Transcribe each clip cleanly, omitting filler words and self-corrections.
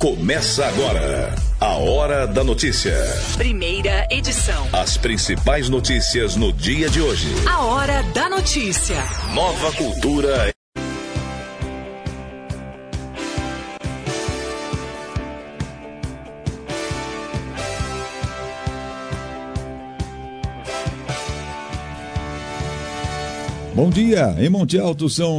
Começa agora a Hora da Notícia. Primeira edição. As principais notícias no dia de hoje. A Hora da Notícia. Nova Cultura. Bom dia, em Monte Alto são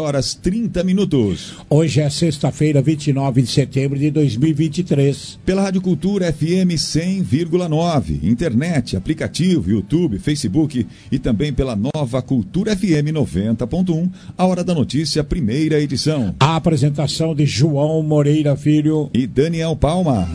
7h30. Hoje é sexta-feira, 29 de setembro de 2023. Pela Rádio Cultura FM 100,9, internet, aplicativo, YouTube, Facebook e também pela Nova Cultura FM 90.1, a Hora da Notícia, primeira edição. A apresentação de João Moreira Filho e Daniel Palma.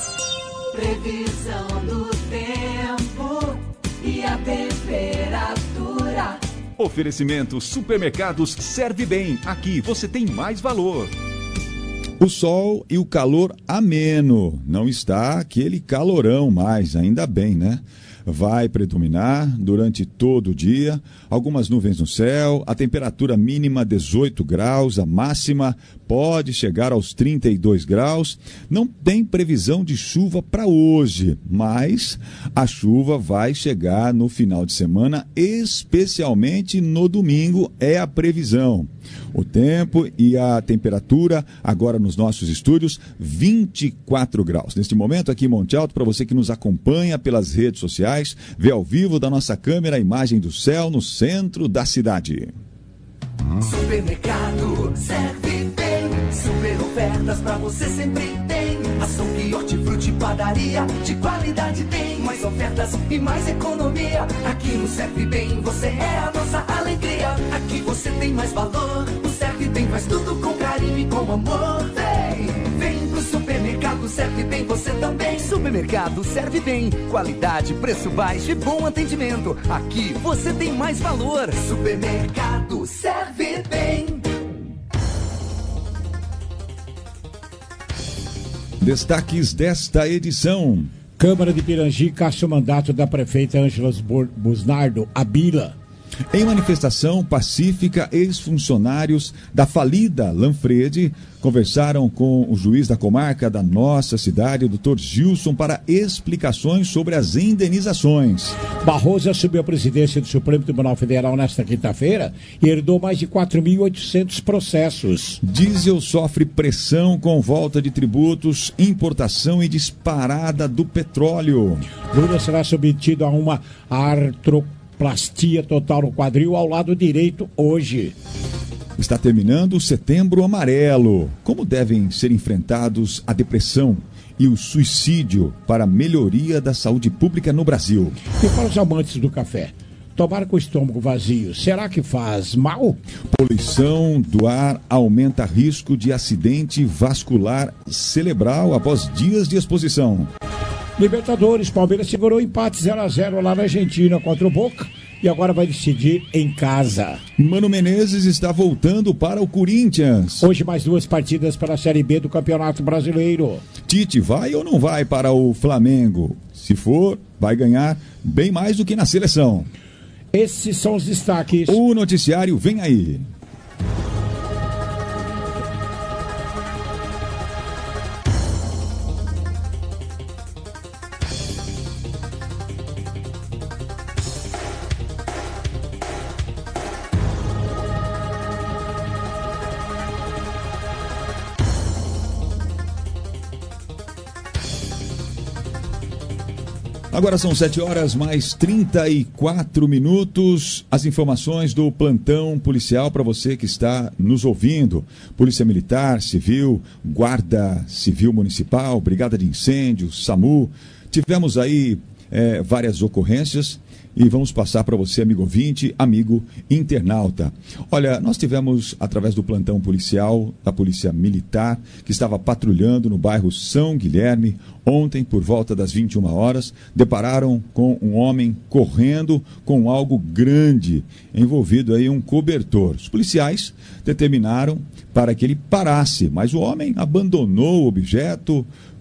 Previsão do tempo e a temperatura. Oferecimento Supermercados Serve Bem. Aqui você tem mais valor. O sol e o calor ameno. Não está aquele calorão mais, ainda bem, né? Vai predominar durante todo o dia. Algumas nuvens no céu, a temperatura mínima 18 graus, a máxima pode chegar aos 32 graus. Não tem previsão de chuva para hoje, mas a chuva vai chegar no final de semana, especialmente no domingo, é a previsão. O tempo e a temperatura agora nos nossos estúdios, 24 graus. Neste momento aqui em Monte Alto, para você que nos acompanha pelas redes sociais, vê ao vivo da nossa câmera a imagem do céu no centro da cidade. Supermercado Serve Bem, super ofertas pra você sempre tem. Açougue, hortifruti, padaria, de qualidade tem. Mais ofertas e mais economia. Aqui no Serve Bem você é a nossa alegria. Aqui você tem mais valor. O Serve Bem faz tudo com carinho e com amor. Vem pro Supermercado Serve Bem você também. Supermercado Serve Bem, qualidade, preço baixo e bom atendimento. Aqui você tem mais valor. Supermercado Serve Bem. Destaques desta edição. Câmara de Pirangi caça o mandato da prefeita Ângela Busnardo Abila. Em manifestação pacífica, ex-funcionários da falida Lanfredi conversaram com o juiz da comarca da nossa cidade, o Dr. Gilson, para explicações sobre as indenizações. Barroso assumiu a presidência do Supremo Tribunal Federal nesta quinta-feira e herdou mais de 4.800 processos. Diesel sofre pressão com volta de tributos, importação e disparada do petróleo. Lula será submetido a uma artroplastia total no quadril ao lado direito hoje. Está terminando o Setembro Amarelo. Como devem ser enfrentados a depressão e o suicídio para a melhoria da saúde pública no Brasil? E para os amantes do café, tomar com o estômago vazio, será que faz mal? Poluição do ar aumenta risco de acidente vascular cerebral após dias de exposição. Libertadores, Palmeiras segurou empate 0-0 lá na Argentina contra o Boca e agora vai decidir em casa. Mano Menezes está voltando para o Corinthians. Hoje mais 2 partidas para a Série B do Campeonato Brasileiro. Tite vai ou não vai para o Flamengo? Se for, vai ganhar bem mais do que na seleção. Esses são os destaques. O noticiário vem aí. Agora são 7h34. As informações do plantão policial para você que está nos ouvindo. Polícia Militar, Civil, Guarda Civil Municipal, Brigada de Incêndios, SAMU. Tivemos aí várias ocorrências e vamos passar para você, amigo ouvinte, amigo internauta. Olha, nós tivemos, através do plantão policial da Polícia Militar, que estava patrulhando no bairro São Guilherme, ontem, por volta das 21 horas, depararam com um homem correndo com algo grande, envolvido aí um cobertor. Os policiais determinaram para que ele parasse, mas o homem abandonou o objeto,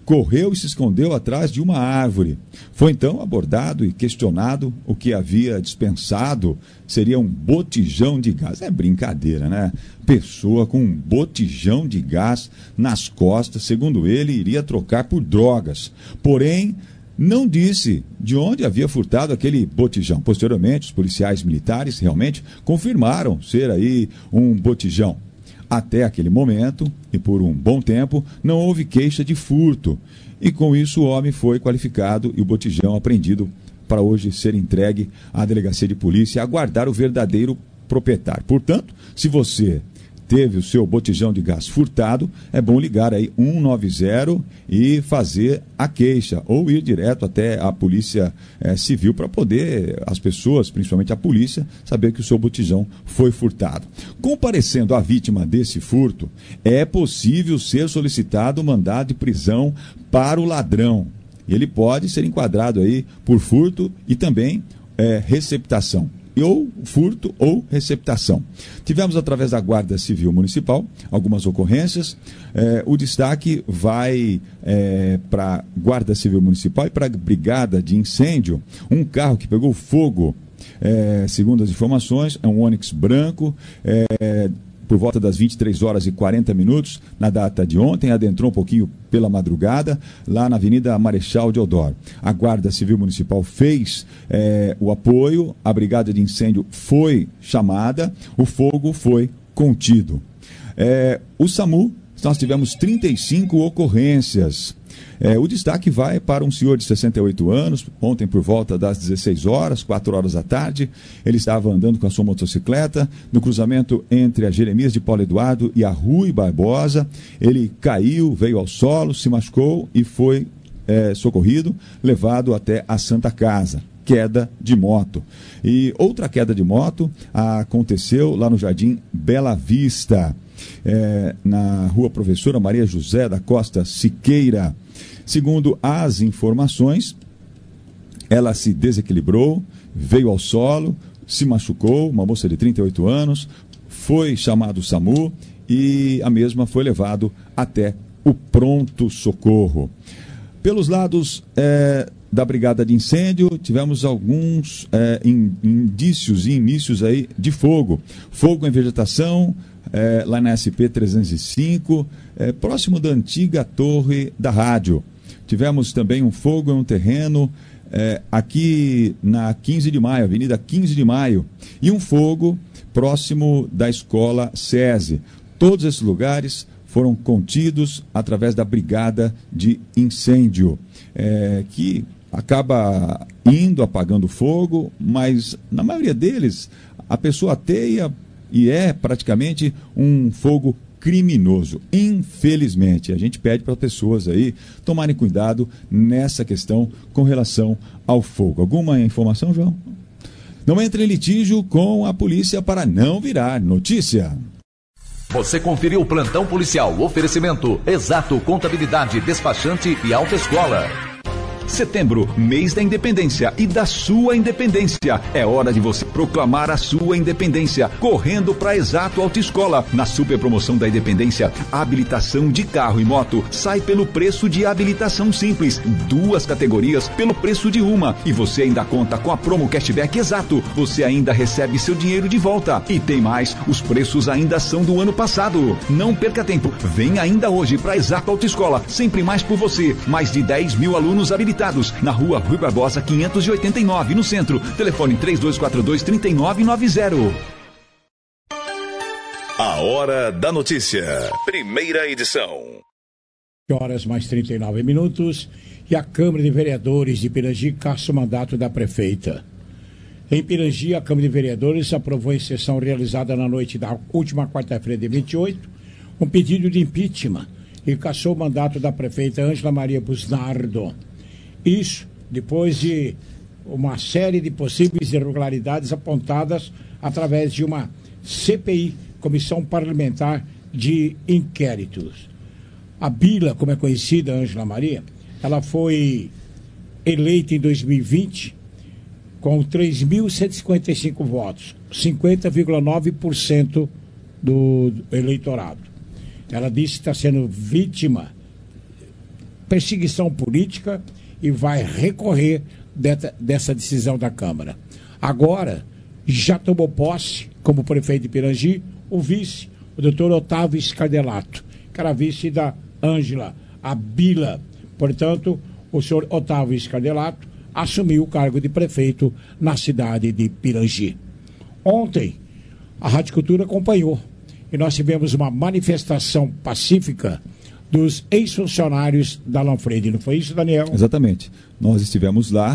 correu e se escondeu atrás de uma árvore. Foi então abordado e questionado o que havia dispensado seria um botijão de gás. É brincadeira, né? Pessoa com um botijão de gás nas costas, segundo ele, iria trocar por drogas. Porém, não disse de onde havia furtado aquele botijão. Posteriormente, os policiais militares realmente confirmaram ser aí um botijão. Até aquele momento, e por um bom tempo, não houve queixa de furto. E com isso o homem foi qualificado e o botijão apreendido para hoje ser entregue à delegacia de polícia e aguardar o verdadeiro proprietário. Portanto, se você teve o seu botijão de gás furtado, é bom ligar aí 190 e fazer a queixa, ou ir direto até a polícia civil para poder as pessoas, principalmente a polícia, saber que o seu botijão foi furtado. Comparecendo a vítima desse furto, é possível ser solicitado mandado de prisão para o ladrão. Ele pode ser enquadrado aí por furto e também receptação. Ou furto ou receptação. Tivemos, através da Guarda Civil Municipal, algumas ocorrências. O destaque vai para a Guarda Civil Municipal e para a Brigada de Incêndio. Um carro que pegou fogo, segundo as informações, é um Onix branco, por volta das 23h40, na data de ontem, adentrou um pouquinho pela madrugada, lá na Avenida Marechal Deodoro. A Guarda Civil Municipal fez o apoio, a Brigada de Incêndio foi chamada, o fogo foi contido. O SAMU, nós tivemos 35 ocorrências. O destaque vai para um senhor de 68 anos, ontem por volta das 16h, 4h da tarde, ele estava andando com a sua motocicleta no cruzamento entre a Jeremias de Paulo Eduardo e a Rui Barbosa. Ele caiu, veio ao solo, se machucou e foi socorrido, levado até a Santa Casa. Queda de moto. E outra queda de moto aconteceu lá no Jardim Bela Vista, na Rua Professora Maria José da Costa Siqueira. Segundo as informações, ela se desequilibrou, veio ao solo, se machucou, uma moça de 38 anos, foi chamado o SAMU e a mesma foi levado até o pronto-socorro. Pelos lados da Brigada de Incêndio, tivemos alguns indícios e inícios aí de fogo. Fogo em vegetação, lá na SP-305, próximo da antiga torre da rádio. Tivemos também um fogo em um terreno aqui na 15 de maio, Avenida 15 de Maio, e um fogo próximo da escola SESI. Todos esses lugares foram contidos através da Brigada de Incêndio, que acaba indo apagando fogo, mas na maioria deles a pessoa ateia e é praticamente um fogo criminoso. Infelizmente, a gente pede para as pessoas aí tomarem cuidado nessa questão com relação ao fogo. Alguma informação, João? Não entre em litígio com a polícia para não virar notícia. Você conferiu o Plantão Policial. Oferecimento Exato Contabilidade, Despachante e Autoescola. Setembro, mês da independência e da sua independência. É hora de você proclamar a sua independência, correndo para Exato Autoescola. Na super promoção da independência, a habilitação de carro e moto sai pelo preço de habilitação simples. 2 categorias pelo preço de uma. E você ainda conta com a promo Cashback Exato. Você ainda recebe seu dinheiro de volta. E tem mais, os preços ainda são do ano passado. Não perca tempo, vem ainda hoje para Exato Autoescola. Sempre mais por você. Mais de 10 mil alunos habilitados. Na Rua Rui Barbosa 589, no centro. Telefone 3242-3990. A Hora da Notícia. Primeira edição. Horas mais 39 minutos. E a Câmara de Vereadores de Pirangi caça o mandato da prefeita. Em Pirangi, a Câmara de Vereadores aprovou em sessão realizada na noite da última quarta-feira de 28 um pedido de impeachment e cassou o mandato da prefeita Ângela Maria Busnardo. Isso depois de uma série de possíveis irregularidades apontadas através de uma CPI, Comissão Parlamentar de Inquéritos. A Bila, como é conhecida, Ângela Maria, ela foi eleita em 2020 com 3.155 votos, 50,9% do eleitorado. Ela disse que está sendo vítima perseguição política e vai recorrer dessa decisão da Câmara. Agora, já tomou posse, como prefeito de Pirangi, o vice, o doutor Otávio Scardellato, que era vice da Ângela Abila. Portanto, o senhor Otávio Scardellato assumiu o cargo de prefeito na cidade de Pirangi. Ontem, a Rádio Cultura acompanhou e nós tivemos uma manifestação pacífica dos ex-funcionários da Lanfredi. Não foi isso, Daniel? Exatamente. Nós estivemos lá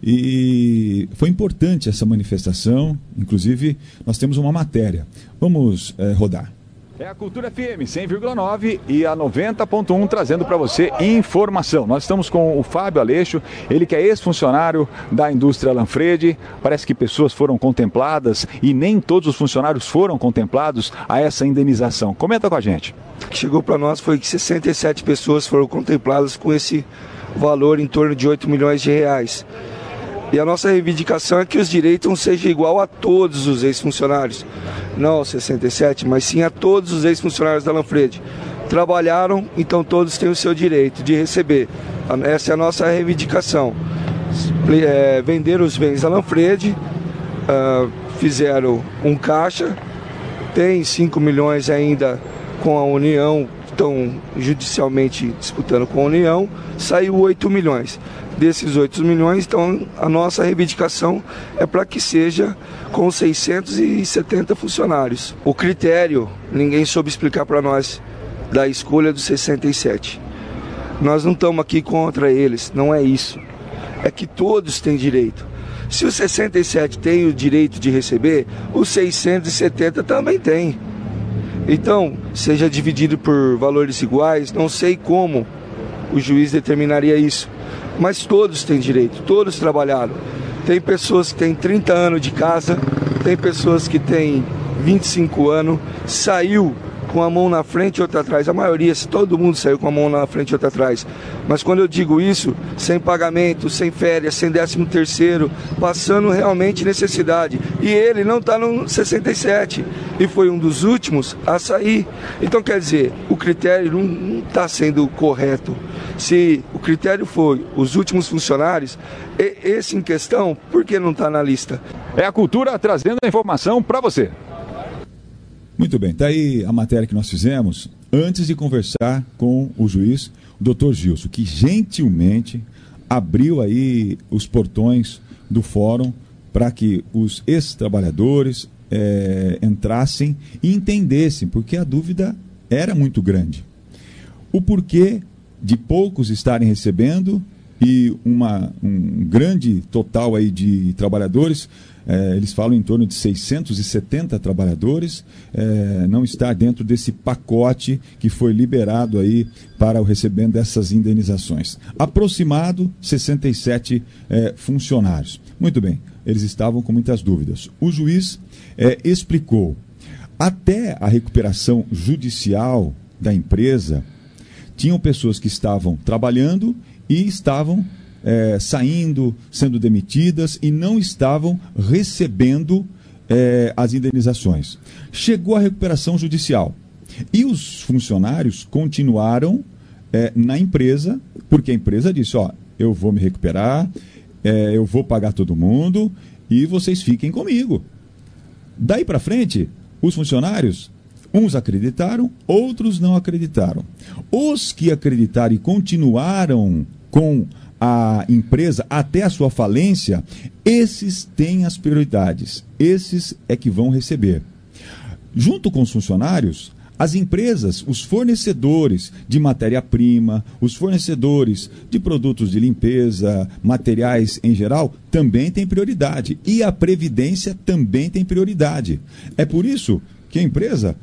e foi importante essa manifestação. Inclusive, nós temos uma matéria. Vamos rodar. É a Cultura FM 100,9 e a 90.1 trazendo para você informação. Nós estamos com o Fábio Aleixo, ele que é ex-funcionário da indústria Lanfredi. Parece que pessoas foram contempladas e nem todos os funcionários foram contemplados a essa indenização. Comenta com a gente. O que chegou para nós foi que 67 pessoas foram contempladas com esse valor em torno de 8 milhões de reais. E a nossa reivindicação é que os direitos sejam igual a todos os ex-funcionários. Não aos 67, mas sim a todos os ex-funcionários da Lanfredi. Trabalharam, então todos têm o seu direito de receber. Essa é a nossa reivindicação. Venderam os bens da Lanfredi, fizeram um caixa, tem 5 milhões ainda com a União, estão judicialmente disputando com a União, saiu 8 milhões. Desses 8 milhões, então a nossa reivindicação é para que seja com 670 funcionários. O critério, ninguém soube explicar para nós, da escolha dos 67. Nós não estamos aqui contra eles, não é isso. É que todos têm direito. Se os 67 têm o direito de receber, os 670 também têm. Então, seja dividido por valores iguais, não sei como o juiz determinaria isso. Mas todos têm direito, todos trabalharam. Tem pessoas que têm 30 anos de casa, tem pessoas que têm 25 anos, saiu com a mão na frente e outra atrás. A maioria, todo mundo saiu com a mão na frente e outra atrás. Mas quando eu digo isso, sem pagamento, sem férias, sem 13º, passando realmente necessidade. E ele não está no 67 e foi um dos últimos a sair. Então, quer dizer, o critério não está sendo correto. Se o critério foi os últimos funcionários, esse em questão, por que não está na lista? É a Cultura trazendo a informação para você. Muito bem, está aí a matéria que nós fizemos antes de conversar com o juiz, o doutor Gilson, que gentilmente abriu aí os portões do fórum para que os ex-trabalhadores entrassem e entendessem, porque a dúvida era muito grande. O porquê de poucos estarem recebendo e um grande total aí de trabalhadores, eles falam em torno de 670 trabalhadores, não está dentro desse pacote que foi liberado aí para o recebimento dessas indenizações. Aproximado 67 funcionários. Muito bem, eles estavam com muitas dúvidas. O juiz explicou, até a recuperação judicial da empresa, tinham pessoas que estavam trabalhando e estavam saindo, sendo demitidas e não estavam recebendo as indenizações. Chegou a recuperação judicial e os funcionários continuaram na empresa, porque a empresa disse, eu vou me recuperar, eu vou pagar todo mundo e vocês fiquem comigo. Daí para frente, os funcionários, uns acreditaram, outros não acreditaram. Os que acreditaram e continuaram com a empresa até a sua falência, esses têm as prioridades, esses é que vão receber. Junto com os funcionários, as empresas, os fornecedores de matéria-prima, os fornecedores de produtos de limpeza, materiais em geral, também têm prioridade. E a Previdência também tem prioridade. É por isso que a empresa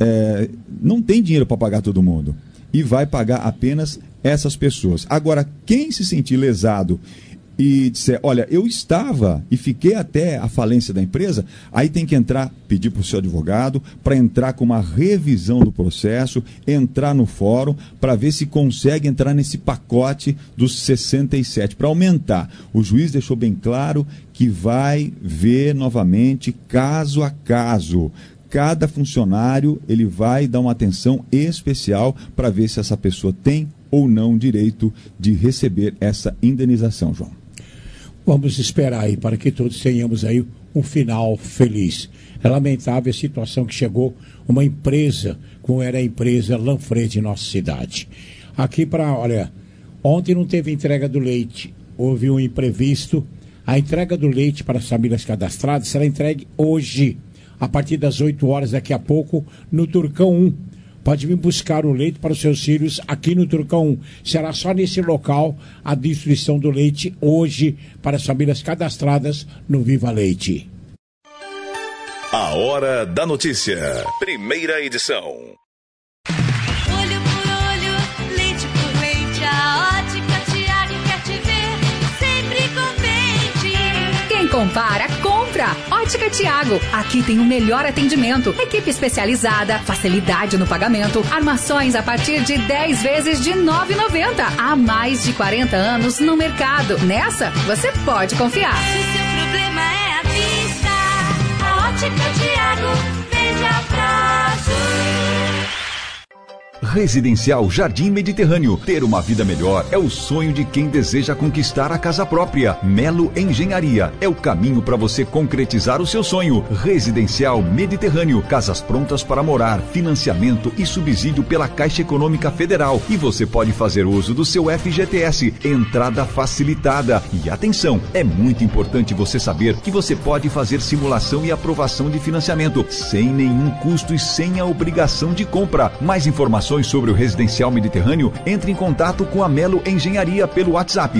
não tem dinheiro para pagar todo mundo e vai pagar apenas essas pessoas. Agora, quem se sentir lesado e disser, olha, eu estava e fiquei até a falência da empresa, aí tem que entrar, pedir para o seu advogado, para entrar com uma revisão do processo, entrar no fórum, para ver se consegue entrar nesse pacote dos 67, para aumentar. O juiz deixou bem claro que vai ver novamente caso a caso. cada funcionário ele vai dar uma atenção especial para ver se essa pessoa tem ou não direito de receber essa indenização, João. Vamos esperar aí para que todos tenhamos aí um final feliz. É lamentável a situação que chegou uma empresa, como era a empresa Lanfredi em nossa cidade. Aqui ontem não teve entrega do leite, houve um imprevisto. A entrega do leite para as famílias cadastradas será entregue hoje, a partir das 8 horas, daqui a pouco, no Turcão 1. Pode vir buscar o leite para os seus filhos aqui no Turcão 1. Será só nesse local a distribuição do leite hoje para as famílias cadastradas no Viva Leite. A Hora da Notícia. Primeira edição. Olho por olho, leite por leite, a Ótica Tiago quer te ver sempre contente. Quem compara, compra. Ótica Tiago. Aqui tem o melhor atendimento, equipe especializada, facilidade no pagamento, armações a partir de 10 vezes de R$ 9,90. Há mais de 40 anos no mercado. Nessa, você pode confiar. Se o seu problema é a vista, a Ótica Tiago vende a prazo. Residencial Jardim Mediterrâneo. Ter uma vida melhor é o sonho de quem deseja conquistar a casa própria. Melo Engenharia é o caminho para você concretizar o seu sonho. Residencial Mediterrâneo. Casas prontas para morar, financiamento e subsídio pela Caixa Econômica Federal. E você pode fazer uso do seu FGTS. Entrada facilitada. E atenção, é muito importante você saber que você pode fazer simulação e aprovação de financiamento sem nenhum custo e sem a obrigação de compra. Mais informações sobre o Residencial Mediterrâneo, entre em contato com a Melo Engenharia pelo WhatsApp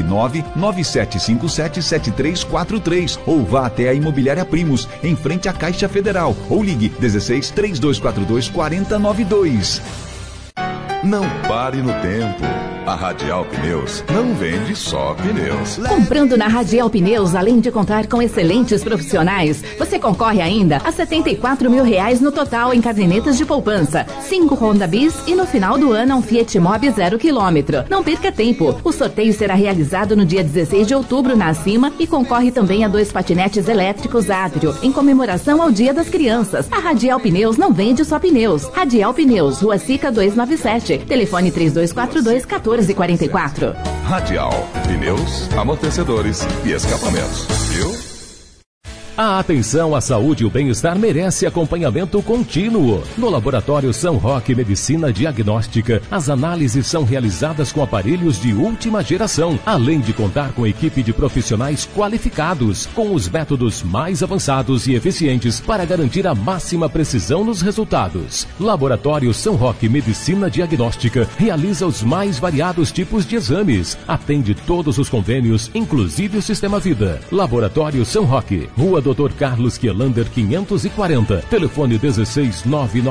997577343 ou vá até a Imobiliária Primos, em frente à Caixa Federal, ou ligue 16 3242 4092. Não pare no tempo. A Radial Pneus não vende só pneus. Comprando na Radial Pneus, além de contar com excelentes profissionais, você concorre ainda a R$74 mil no total em cadernetas de poupança, 5 Honda Bis e no final do ano um Fiat Mobi 0 km. Não perca tempo. O sorteio será realizado no dia 16 de outubro na Acima e concorre também a 2 patinetes elétricos Atrio, em comemoração ao Dia das Crianças. A Radial Pneus não vende só pneus. Radial Pneus, Rua Sica 297, telefone 3242-1444. Radial, pneus, amortecedores e escapamentos, viu? A atenção à saúde e o bem-estar merece acompanhamento contínuo. No Laboratório São Roque Medicina Diagnóstica, as análises são realizadas com aparelhos de última geração, além de contar com equipe de profissionais qualificados, com os métodos mais avançados e eficientes para garantir a máxima precisão nos resultados. Laboratório São Roque Medicina Diagnóstica realiza os mais variados tipos de exames, atende todos os convênios, inclusive o Sistema Vida. Laboratório São Roque, Rua Dr. Carlos Quielander 540, telefone 16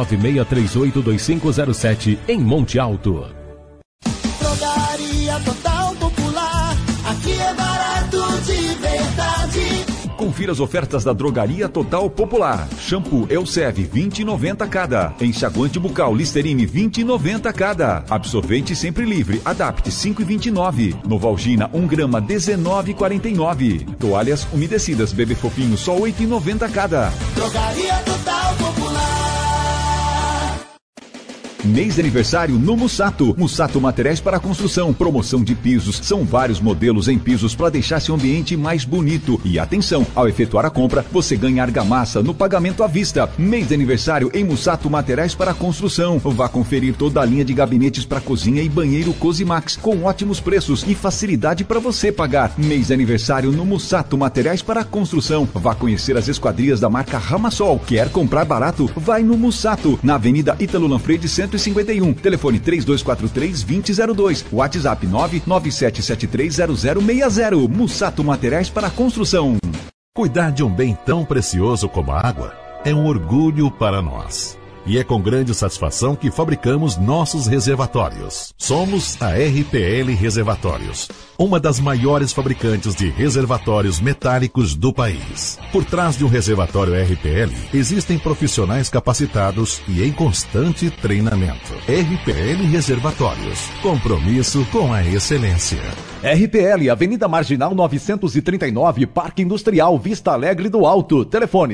996382507, em Monte Alto. Drogaria Total Popular, aqui é barato de verdade. Confira as ofertas da Drogaria Total Popular. Shampoo Elsev 20,90 cada. Enxaguante bucal Listerine 20,90 cada. Absorvente Sempre Livre Adapte 5,29. Novalgina 1 grama 19,49. Toalhas umedecidas Bebê Fofinho só 8,90 cada. Drogaria Total Popular. Mês de aniversário no Mussato. Mussato Materiais para Construção. Promoção de pisos. São vários modelos em pisos para deixar seu ambiente mais bonito. E atenção, ao efetuar a compra, você ganha argamassa no pagamento à vista. Mês de aniversário em Mussato Materiais para Construção. Vá conferir toda a linha de gabinetes para cozinha e banheiro Cosimax, com ótimos preços e facilidade para você pagar. Mês de aniversário no Mussato Materiais para Construção. Vá conhecer as esquadrias da marca Ramasol. Quer comprar barato? Vai no Mussato, na Avenida Ítalo Lanfredi 151, telefone 3243-2002, WhatsApp 997730060. Mussato Materiais para Construção. Cuidar de um bem tão precioso como a água é um orgulho para nós. E é com grande satisfação que fabricamos nossos reservatórios. Somos a RPL Reservatórios, uma das maiores fabricantes de reservatórios metálicos do país. Por trás de um reservatório RPL, existem profissionais capacitados e em constante treinamento. RPL Reservatórios, compromisso com a excelência. RPL, Avenida Marginal 939, Parque Industrial, Vista Alegre do Alto. Telefone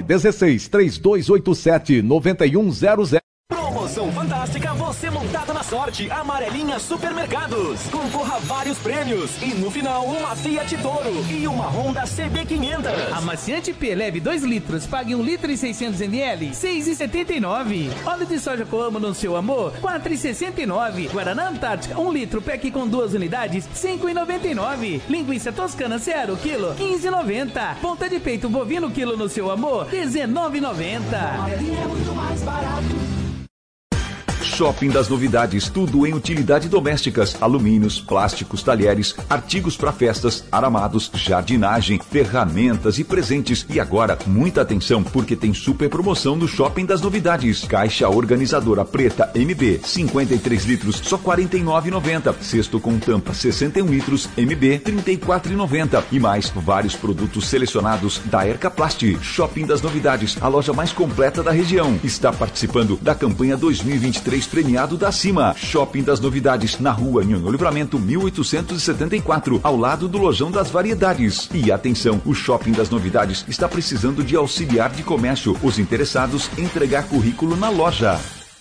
16-3287-9100. Promoção fantástica, você montado na sorte. Amarelinha Supermercados. Concorra a vários prêmios. E no final, uma Fiat Toro e uma Honda CB500. Amaciante P leve 2 litros, pague 1 litro e 600 ml, 6,79. Óleo de soja Coamo no seu amor, 4,69. Guaraná Antártica 1 litro, pack com 2 unidades, 5,99. Linguiça Toscana 0 quilo, 15,90. Ponta de peito bovino quilo no seu amor, 19,90. Amarelinha é muito mais barato. Shopping das Novidades, tudo em utilidade domésticas, alumínios, plásticos, talheres, artigos para festas, aramados, jardinagem, ferramentas e presentes. E agora, muita atenção, porque tem super promoção no Shopping das Novidades. Caixa organizadora preta MB, 53 litros, só R$ 49,90. Cesto com tampa, 61 litros, MB, R$ 34,90. E mais vários produtos selecionados da Ercaplast. Shopping das Novidades, a loja mais completa da região. Está participando da campanha 2023 premiado da Cima. Shopping das Novidades, na rua Nhonhô Livramento 1874, ao lado do Lojão das Variedades. E atenção, o Shopping das Novidades está precisando de auxiliar de comércio. Os interessados, entregar currículo na loja.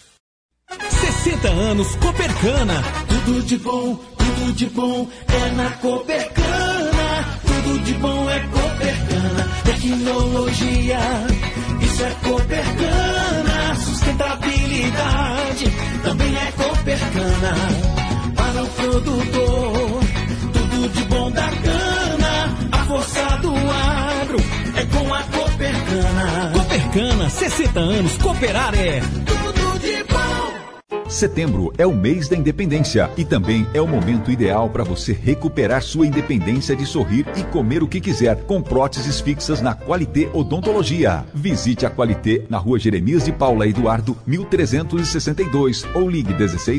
60 anos, Copercana. Tudo de bom é na Copercana. Tudo de bom é Copercana. Tecnologia, isso é Copercana. Sustentabilidade também é Copercana. Para o produtor, tudo de bom da cana. A força do agro é com a Copercana. Copercana, 60 anos, cooperar é tudo de bom. Setembro é o mês da independência e também é o momento ideal para você recuperar sua independência de sorrir e comer o que quiser com próteses fixas na Qualité Odontologia. Visite a Qualité na rua Jeremias de Paula Eduardo, 1362 ou ligue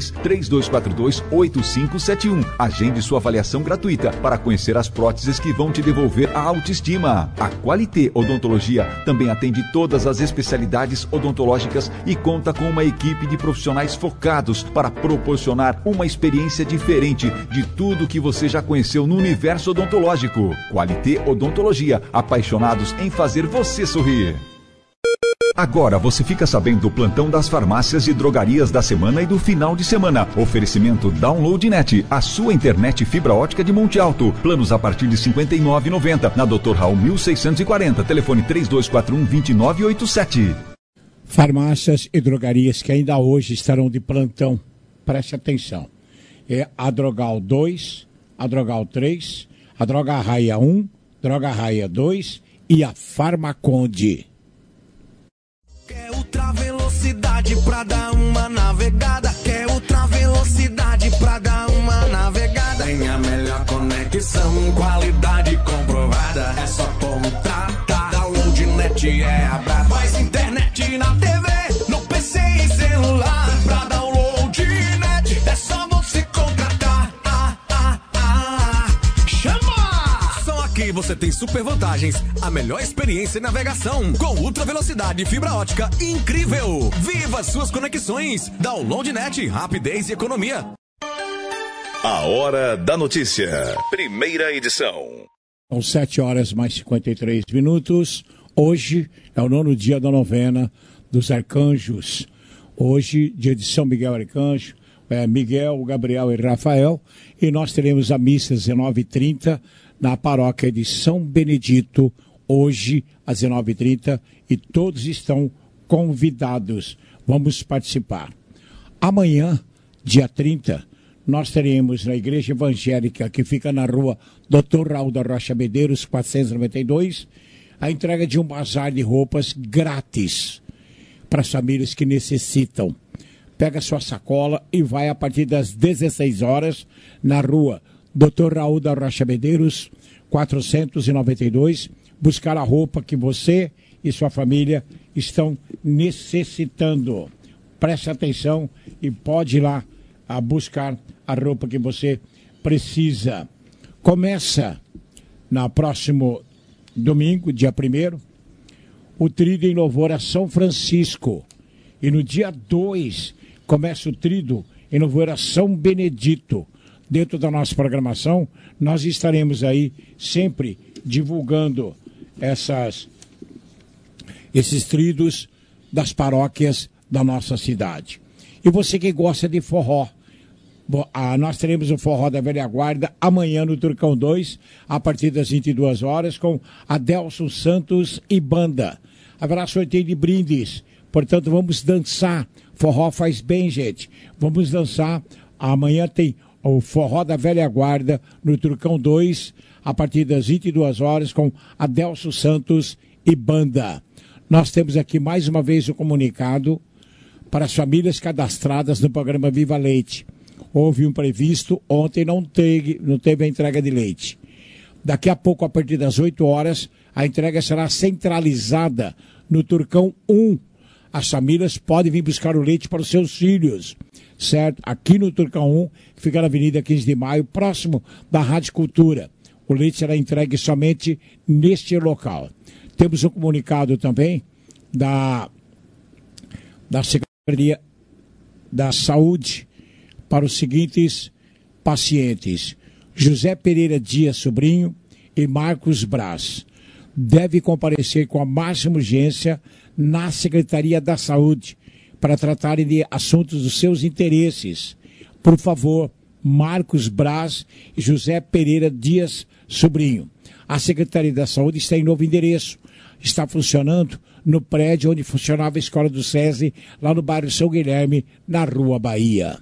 16-3242-8571. Agende sua avaliação gratuita para conhecer as próteses que vão te devolver a autoestima. A Qualité Odontologia também atende todas as especialidades odontológicas e conta com uma equipe de profissionais focados para proporcionar uma experiência diferente de tudo que você já conheceu no universo odontológico. Qualité Odontologia, apaixonados em fazer você sorrir. Agora você fica sabendo do plantão das farmácias e drogarias da semana e do final de semana. Oferecimento DownloadNet, a sua internet fibra ótica de Monte Alto. Planos a partir de R$ 59,90 na Dr. Raul 1640. Telefone 3241-2987. Farmácias e drogarias que ainda hoje estarão de plantão. Preste atenção. É a Drogal 2, a Drogal 3, a Droga Raia 1, Droga Raia 2 e a Farmaconde. Quer ultra velocidade pra dar uma navegada? Quer ultra velocidade pra dar uma navegada? Tem a melhor conexão, qualidade comprovada. É só contratar. DownloadNet é a braba. Mais internet na TV, no PC e celular. Pra DownloadNet é só você contratar. Chama! Só aqui você tem super vantagens. A melhor experiência em navegação. Com ultra velocidade e fibra ótica incrível. Viva suas conexões. DownloadNet, rapidez e economia. A Hora da Notícia. Primeira edição. São 7 horas mais 53 minutos. Hoje é o 9º dia da novena dos arcanjos. Hoje, dia de São Miguel Arcanjo, Miguel, Gabriel e Rafael. E nós teremos a missa às 19h30 na paróquia de São Benedito, hoje às 19h30. E todos estão convidados. Vamos participar. Amanhã, dia 30, nós teremos na Igreja Evangélica, que fica na rua Dr. Raul da Rocha Medeiros, 492, a entrega de um bazar de roupas grátis para as famílias que necessitam. Pega sua sacola e vai a partir das 16 horas na rua Dr. Raul da Rocha Medeiros, 492, buscar a roupa que você e sua família estão necessitando. Preste atenção e pode ir lá a buscar a roupa que você precisa. Começa no próximo domingo, dia 1º, o Tríduo em louvor a São Francisco. E no dia 2, começa o Tríduo em louvor a São Benedito. dentro da nossa programação, nós estaremos aí sempre divulgando esses tridos das paróquias da nossa cidade. E você que gosta de forró, nós teremos o Forró da Velha Guarda amanhã no Turcão 2, a partir das 22 horas, com Adelson Santos e banda. Haverá sorteio de brindes, portanto vamos dançar. Forró faz bem, gente. Vamos dançar. Amanhã tem o Forró da Velha Guarda no Turcão 2, a partir das 22 horas, com Adelson Santos e banda. Nós temos aqui mais uma vez o comunicado para as famílias cadastradas no programa Viva Leite. Houve um previsto, ontem não teve a entrega de leite. Daqui a pouco, a partir das 8 horas, a entrega será centralizada no Turcão 1. As famílias podem vir buscar o leite para os seus filhos, certo? Aqui no Turcão 1, que fica na Avenida 15 de Maio, próximo da Rádio Cultura. O leite será entregue somente neste local. Temos um comunicado também da Secretaria da Saúde para os seguintes pacientes: José Pereira Dias Sobrinho e Marcos Braz. Deve comparecer com a máxima urgência na Secretaria da Saúde para tratarem de assuntos dos seus interesses. Por favor, Marcos Braz e José Pereira Dias Sobrinho. A Secretaria da Saúde está em novo endereço. Está funcionando no prédio onde funcionava a Escola do SESI, lá no bairro São Guilherme, na Rua Bahia.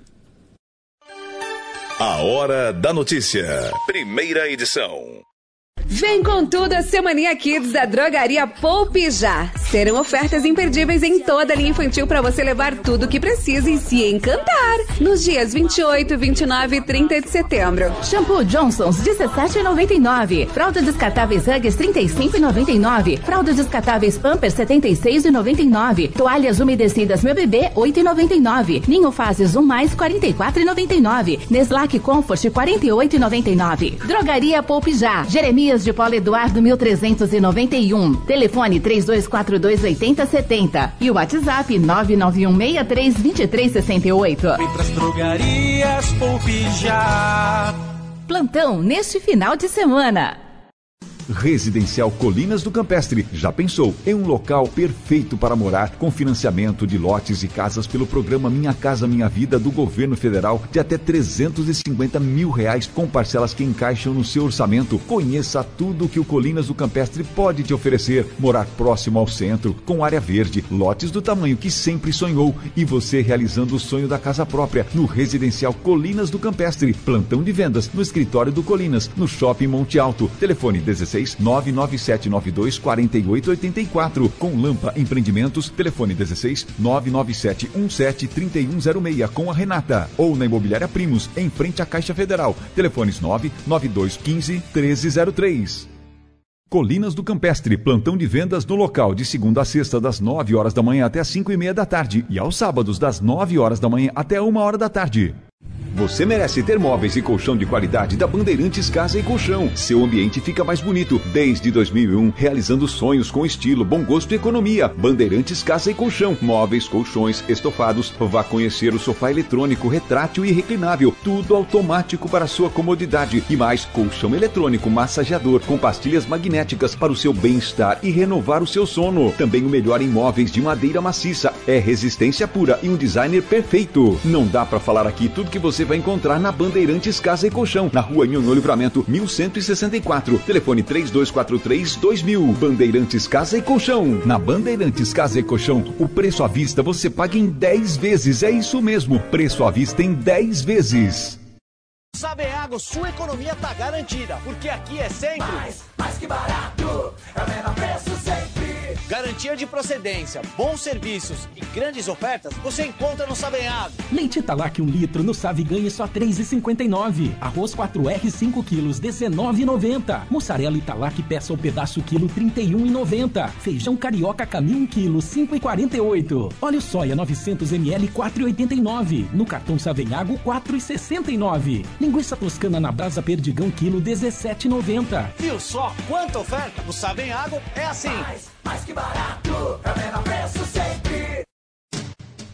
A Hora da Notícia. Primeira edição. Vem com tudo a Semaninha Kids da Drogaria Poupe Já. Serão ofertas imperdíveis em toda a linha infantil para você levar tudo o que precisa e se encantar. Nos dias 28, 29 e 30 de setembro. Shampoo Johnson's, R$17,99. Fraldas descartáveis Huggies, R$35,99. Fraldas descartáveis Pampers, R$76,99. Toalhas umedecidas Meu Bebê, R$8,99. Ninho Fases 1+, R$44,99. Neslac Comfort, R$48,99. Drogaria Poupe Já. Jeremias de Paulo Eduardo 1391. Telefone 3242-8070 e o WhatsApp 991632368. Vem pras drogarias Poupe Já. Plantão neste final de semana. Residencial Colinas do Campestre. Já pensou em um local perfeito para morar, com financiamento de lotes e casas pelo programa Minha Casa Minha Vida do Governo Federal de até R$350 mil, com parcelas que encaixam no seu orçamento. Conheça tudo que o Colinas do Campestre pode te oferecer. Morar próximo ao centro, com área verde, lotes do tamanho que sempre sonhou e você realizando o sonho da casa própria no Residencial Colinas do Campestre. Plantão de vendas no escritório do Colinas, no Shopping Monte Alto. Telefone 16-99792-4884. Com Lampa Empreendimentos, telefone 16-99717-3106 com a Renata. Ou na Imobiliária Primos, em frente à Caixa Federal. Telefones 99215-1303. Colinas do Campestre, plantão de vendas no local de segunda a sexta das 9 horas da manhã até 5:30 da tarde e aos sábados das 9 horas da manhã até 1 hora da tarde. Você merece ter móveis e colchão de qualidade da Bandeirantes Casa e Colchão. Seu ambiente fica mais bonito. Desde 2001, realizando sonhos com estilo, bom gosto e economia. Bandeirantes Casa e Colchão. Móveis, colchões, estofados. Vá conhecer o sofá eletrônico, retrátil e reclinável. Tudo automático para sua comodidade. E mais, colchão eletrônico massageador com pastilhas magnéticas para o seu bem-estar e renovar o seu sono. Também o melhor em móveis de madeira maciça. É resistência pura e um designer perfeito. Não dá para falar aqui tudo que você vai encontrar na Bandeirantes Casa e Colchão, na Rua Nhonhô Livramento, 1164. Telefone 3243-2000. Bandeirantes Casa e Colchão. Na Bandeirantes Casa e Colchão, o preço à vista você paga em 10 vezes. É isso mesmo, preço à vista em 10 vezes. Saveago, sua economia tá garantida, porque aqui é sempre mais que barato, é o menor preço sempre. Garantia de procedência, bons serviços e grandes ofertas você encontra no Saveago. Leite Italac 1 litro no Save ganhe só R$3,59. Arroz 4R 5 quilos R$19,90. Mussarela Italac peça ou pedaço quilo R$31,90. Feijão carioca Camil 1 quilo R$5,48. Óleo soia 900 ml R$4,89. No cartão Saveago R$4,69. Linguiça toscana na brasa Perdigão quilo R$17,90. Viu só quanta oferta? No Saveago é assim. Mais que barato, é o menor preço sempre.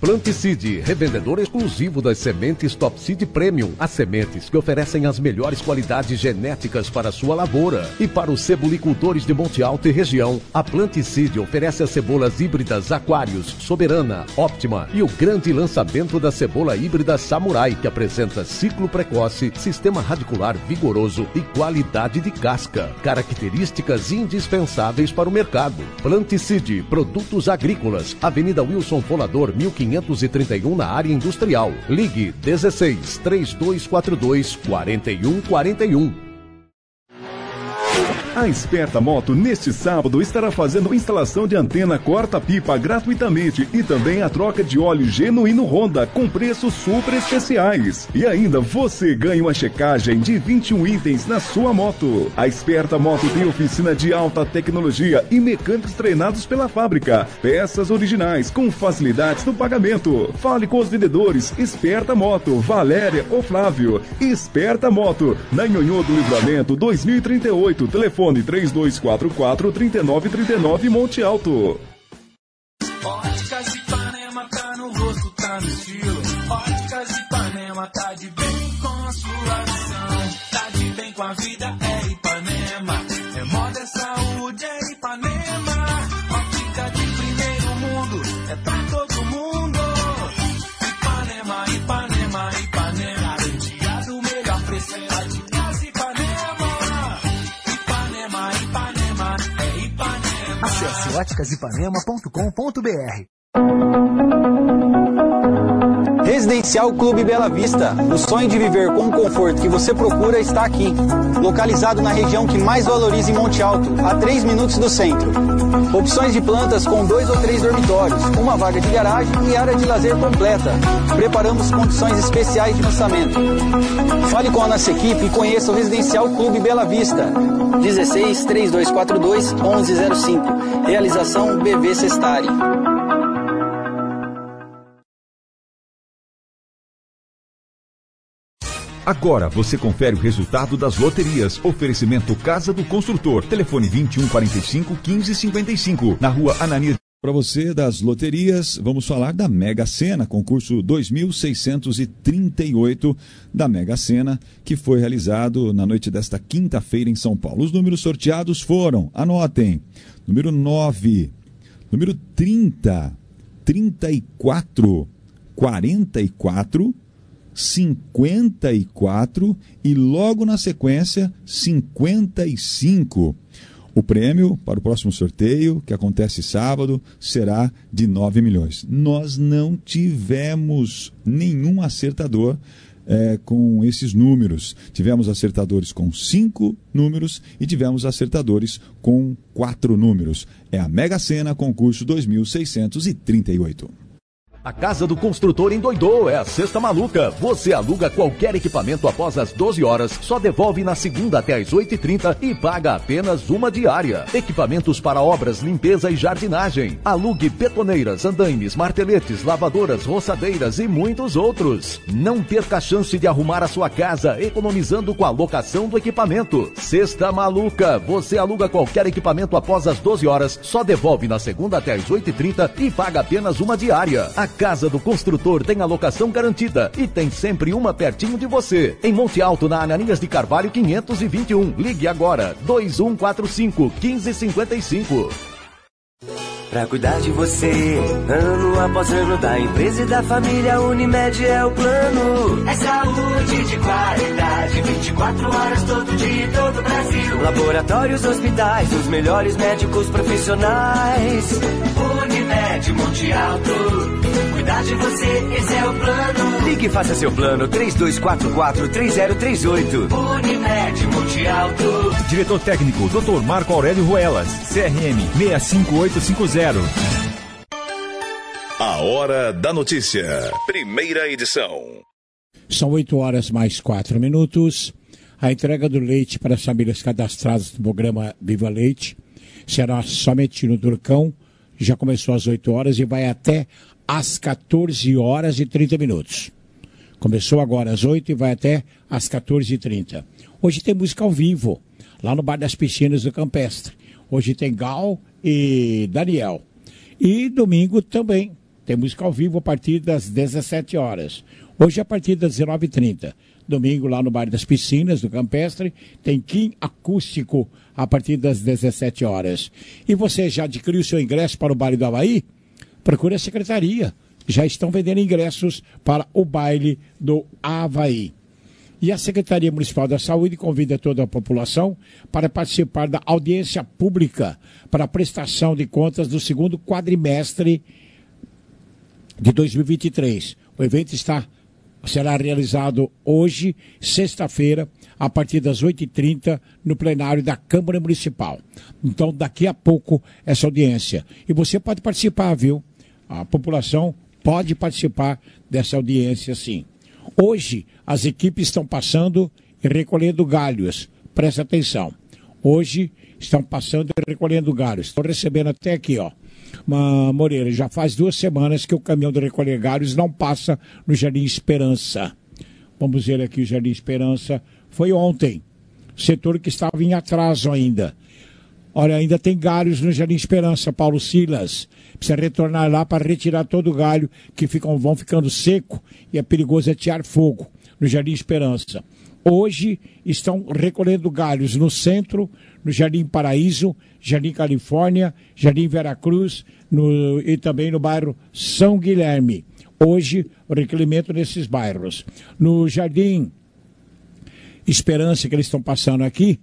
Planticide, revendedor exclusivo das sementes Top Seed Premium. As sementes que oferecem as melhores qualidades genéticas para a sua lavoura. E para os cebolicultores de Monte Alto e região, a Planticide oferece as cebolas híbridas Aquarius, Soberana, Optima e o grande lançamento da cebola híbrida Samurai, que apresenta ciclo precoce, sistema radicular vigoroso e qualidade de casca. Características indispensáveis para o mercado. Planticide, produtos agrícolas, Avenida Wilson Folador, 1531 na área industrial. Ligue 16 3242 4141. A Esperta Moto, neste sábado, estará fazendo instalação de antena corta-pipa gratuitamente e também a troca de óleo genuíno Honda com preços super especiais. E ainda você ganha uma checagem de 21 itens na sua moto. A Esperta Moto tem oficina de alta tecnologia e mecânicos treinados pela fábrica. Peças originais com facilidades no pagamento. Fale com os vendedores Esperta Moto, Valéria ou Flávio. Esperta Moto, na Nhonhô do Livramento 2038, telefone 3244-3939 Monte Alto. Óticas Ipanema tá no rosto, tá no estilo. Óticas Ipanema tá de bem com a sua visão. Tá de bem com a vida, é Ipanema. É moda, é saúde, é Ipanema. Ótica de primeiro mundo, é pra todo mundo. Ipanema, Ipanema, Ipanema. Garantia do melhor preço, é lá de casa Ipanema. Acesse óticasipanema.com.br. Residencial Clube Bela Vista. O sonho de viver com o conforto que você procura está aqui. Localizado na região que mais valoriza em Monte Alto, a 3 minutos do centro. Opções de plantas com 2 ou 3 dormitórios, uma vaga de garagem e área de lazer completa. Preparamos condições especiais de lançamento. Fale com a nossa equipe e conheça o Residencial Clube Bela Vista. 16 3242 1105. Realização BV Sestari. Agora você confere o resultado das loterias. Oferecimento Casa do Construtor. Telefone 2145-1555. Na rua Ananias. Para você das loterias, vamos falar da Mega Sena, concurso 2638 da Mega Sena, que foi realizado na noite desta quinta-feira em São Paulo. Os números sorteados foram, anotem, número 9, número 30, 34, 44, 54 e logo na sequência 55. O prêmio para o próximo sorteio, que acontece sábado, será de 9 milhões. Nós não tivemos nenhum acertador com esses números. Tivemos acertadores com 5 números e tivemos acertadores com 4 números. É a Mega Sena, concurso 2638. A Casa do Construtor endoidou, é a Sexta Maluca. Você aluga qualquer equipamento após as 12 horas, só devolve na segunda até as 8h30 e paga apenas uma diária. Equipamentos para obras, limpeza e jardinagem. Alugue betoneiras, andaimes, marteletes, lavadoras, roçadeiras e muitos outros. Não perca a chance de arrumar a sua casa, economizando com a locação do equipamento. Sexta Maluca. Você aluga qualquer equipamento após as 12 horas, só devolve na segunda até as 8h30 e paga apenas uma diária. A Casa do Construtor tem a locação garantida e tem sempre uma pertinho de você. Em Monte Alto, na Ananias de Carvalho 521. Ligue agora, 2145-1555. Pra cuidar de você, ano após ano, da empresa e da família, Unimed é o plano. É saúde de qualidade, 24 horas todo dia em todo o Brasil. Laboratórios, hospitais, os melhores médicos profissionais. Unimed Monte Alto, cuidar de você, esse é o plano. Ligue e faça seu plano, 3244-3038. Unimed Monte Alto. Diretor técnico, Dr. Marco Aurélio Ruelas, CRM 65850. A Hora da Notícia, primeira edição. São 8 horas mais 4 minutos. A entrega do leite para as famílias cadastradas no programa Viva Leite será somente no Durcão. Já começou às 8 horas e vai até às 14 horas e 30 minutos. Começou agora às 8 e vai até às 14h30. Hoje tem música ao vivo, lá no Bar das Piscinas do Campestre. Hoje tem Gal e Daniel. E domingo também Tem música ao vivo a partir das 17 horas. Hoje a partir das 19h30. Domingo lá no bairro das Piscinas, do Campestre, tem Kim Acústico a partir das 17 horas. E você já adquiriu seu ingresso para o baile do Havaí? Procure a secretaria. Já estão vendendo ingressos para o baile do Havaí. E a Secretaria Municipal da Saúde convida toda a população para participar da audiência pública para a prestação de contas do segundo quadrimestre de 2023. O evento será realizado hoje, sexta-feira, a partir das 8h30, no plenário da Câmara Municipal. Então, daqui a pouco, essa audiência. E você pode participar, viu? A população pode participar dessa audiência, sim. Hoje, as equipes estão passando e recolhendo galhos. Presta atenção. Hoje, estão passando e recolhendo galhos. Estou recebendo até aqui, ó. Moreira, já faz 2 semanas que o caminhão de recolher galhos não passa no Jardim Esperança. Vamos ver aqui o Jardim Esperança. Foi ontem. Setor que estava em atraso ainda. Olha, ainda tem galhos no Jardim Esperança, Paulo Silas. Precisa retornar lá para retirar todo o galho que vão ficando seco e é perigoso atear fogo no Jardim Esperança. Hoje estão recolhendo galhos no centro, no Jardim Paraíso, Jardim Califórnia, Jardim Veracruz e também no bairro São Guilherme. Hoje, o recolhimento nesses bairros. No Jardim Esperança, que eles estão passando aqui,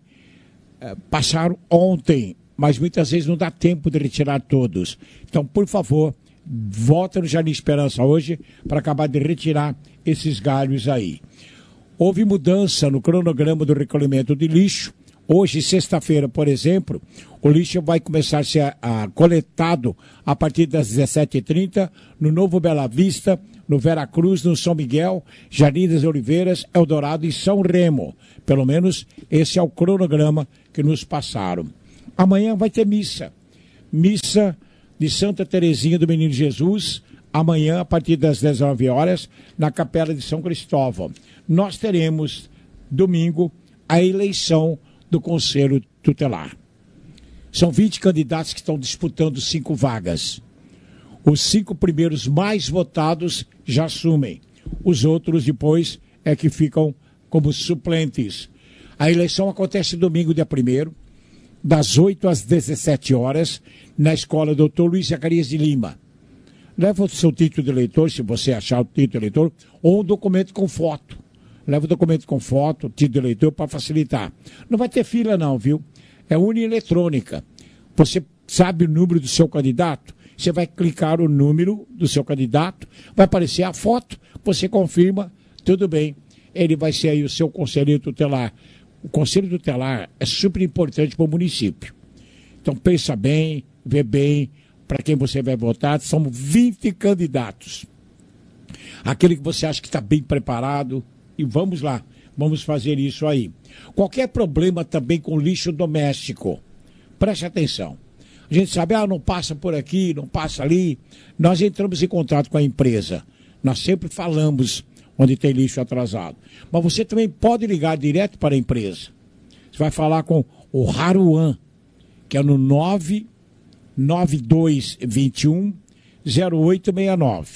passaram ontem, mas muitas vezes não dá tempo de retirar todos. Então, por favor, volta no Jardim Esperança hoje para acabar de retirar esses galhos aí. Houve mudança no cronograma do recolhimento de lixo. Hoje, sexta-feira, por exemplo, o lixo vai começar a ser coletado a partir das 17h30 no Novo Bela Vista, no Veracruz, no São Miguel, Jardim das Oliveiras, Eldorado e São Remo. Pelo menos esse é o cronograma que nos passaram. Amanhã vai ter missa. Missa de Santa Terezinha do Menino Jesus, amanhã a partir das 19 horas, na Capela de São Cristóvão. Nós teremos, domingo, a eleição do Conselho Tutelar. São 20 candidatos que estão disputando 5 vagas. Os 5 primeiros mais votados já assumem. Os outros depois é que ficam como suplentes. A eleição acontece domingo, dia 1º, das 8 às 17 horas, na Escola Dr. Luiz Zacarias de Lima. Leva o seu título de eleitor, se você achar o título de eleitor, ou um documento com foto. Leva o documento com foto, título de eleitor, para facilitar. Não vai ter fila não, viu? É urna eletrônica. Você sabe o número do seu candidato? Você vai clicar o número do seu candidato, vai aparecer a foto, você confirma, tudo bem. Ele vai ser aí o seu conselheiro tutelar. O conselho tutelar é super importante para o município. Então pensa bem, vê bem para quem você vai votar. São 20 candidatos. Aquele que você acha que está bem preparado, e vamos lá, vamos fazer isso aí. Qualquer problema também com lixo doméstico, preste atenção. A gente sabe, não passa por aqui, não passa ali. Nós entramos em contato com a empresa. Nós sempre falamos onde tem lixo atrasado. Mas você também pode ligar direto para a empresa. Você vai falar com o Haruan, que é no 99221 0869.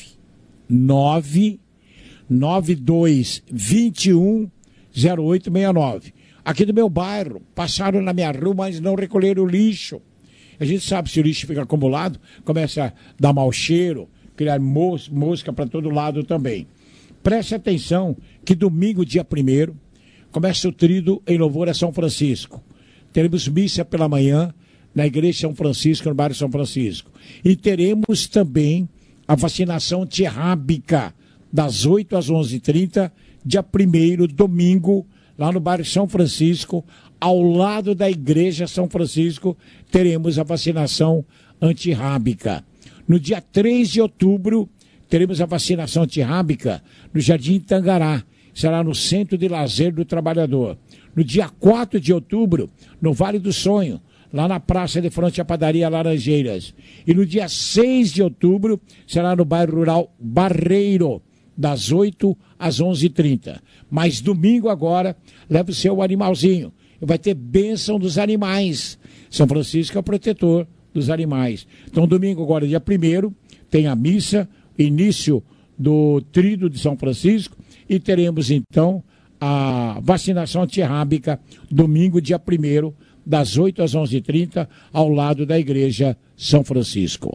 99221 0869. Aqui do meu bairro, passaram na minha rua, mas não recolheram o lixo. A gente sabe, se o lixo fica acumulado, começa a dar mau cheiro, criar mosca para todo lado também. Preste atenção que domingo, dia 1º, começa o tríduo em louvor a São Francisco. Teremos missa pela manhã na Igreja São Francisco, no bairro São Francisco. E teremos também a vacinação antirrábica, das 8 às 11h30, dia 1º, domingo, lá no bairro São Francisco, ao lado da Igreja São Francisco, teremos a vacinação antirrábica. No dia 3 de outubro, teremos a vacinação antirrábica no Jardim Tangará. Será no Centro de Lazer do Trabalhador. No dia 4 de outubro, no Vale do Sonho, lá na praça de frente à padaria Laranjeiras. E no dia 6 de outubro, será no bairro rural Barreiro, das 8 às 11h30. Mas domingo agora, leva o seu animalzinho. Vai ter bênção dos animais. São Francisco é o protetor dos animais. Então, domingo agora, dia 1º, tem a missa, início do Tríduo de São Francisco e teremos então a vacinação antirrábica domingo, dia 1º, das 8 às 11h30, ao lado da Igreja São Francisco.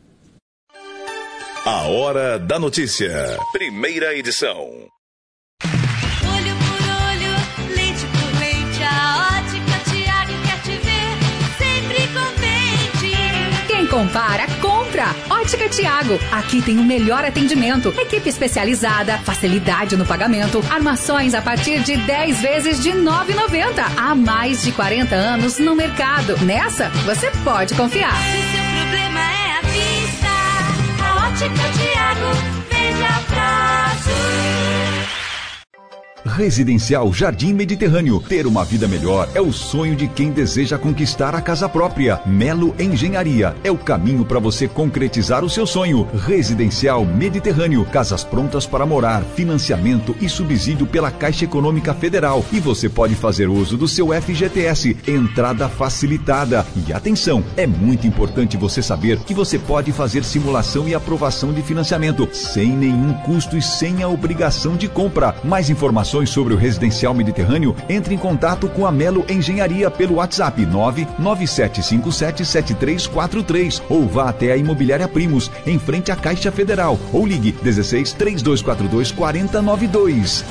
A Hora da Notícia. Primeira edição. Olho por olho, leite por leite, a Ótica Tiago quer te ver sempre contente. Quem compara, compra. Ótica Tiago. Aqui tem o melhor atendimento. Equipe especializada, facilidade no pagamento, armações a partir de 10 vezes de R$ 9,90. Há mais de 40 anos no mercado. Nessa, você pode confiar. Se seu problema é a vista, a Ótica Tiago veja prazo. Residencial Jardim Mediterrâneo. Ter uma vida melhor é o sonho de quem deseja conquistar a casa própria. Melo Engenharia é o caminho para você concretizar o seu sonho. Residencial Mediterrâneo. Casas prontas para morar, financiamento e subsídio pela Caixa Econômica Federal. E você pode fazer uso do seu FGTS. Entrada facilitada. E atenção, é muito importante você saber que você pode fazer simulação e aprovação de financiamento sem nenhum custo e sem a obrigação de compra. Mais informações sobre o Residencial Mediterrâneo, entre em contato com a Melo Engenharia pelo WhatsApp 997577343 ou vá até a Imobiliária Primos, em frente à Caixa Federal, ou ligue 16 3242 4092.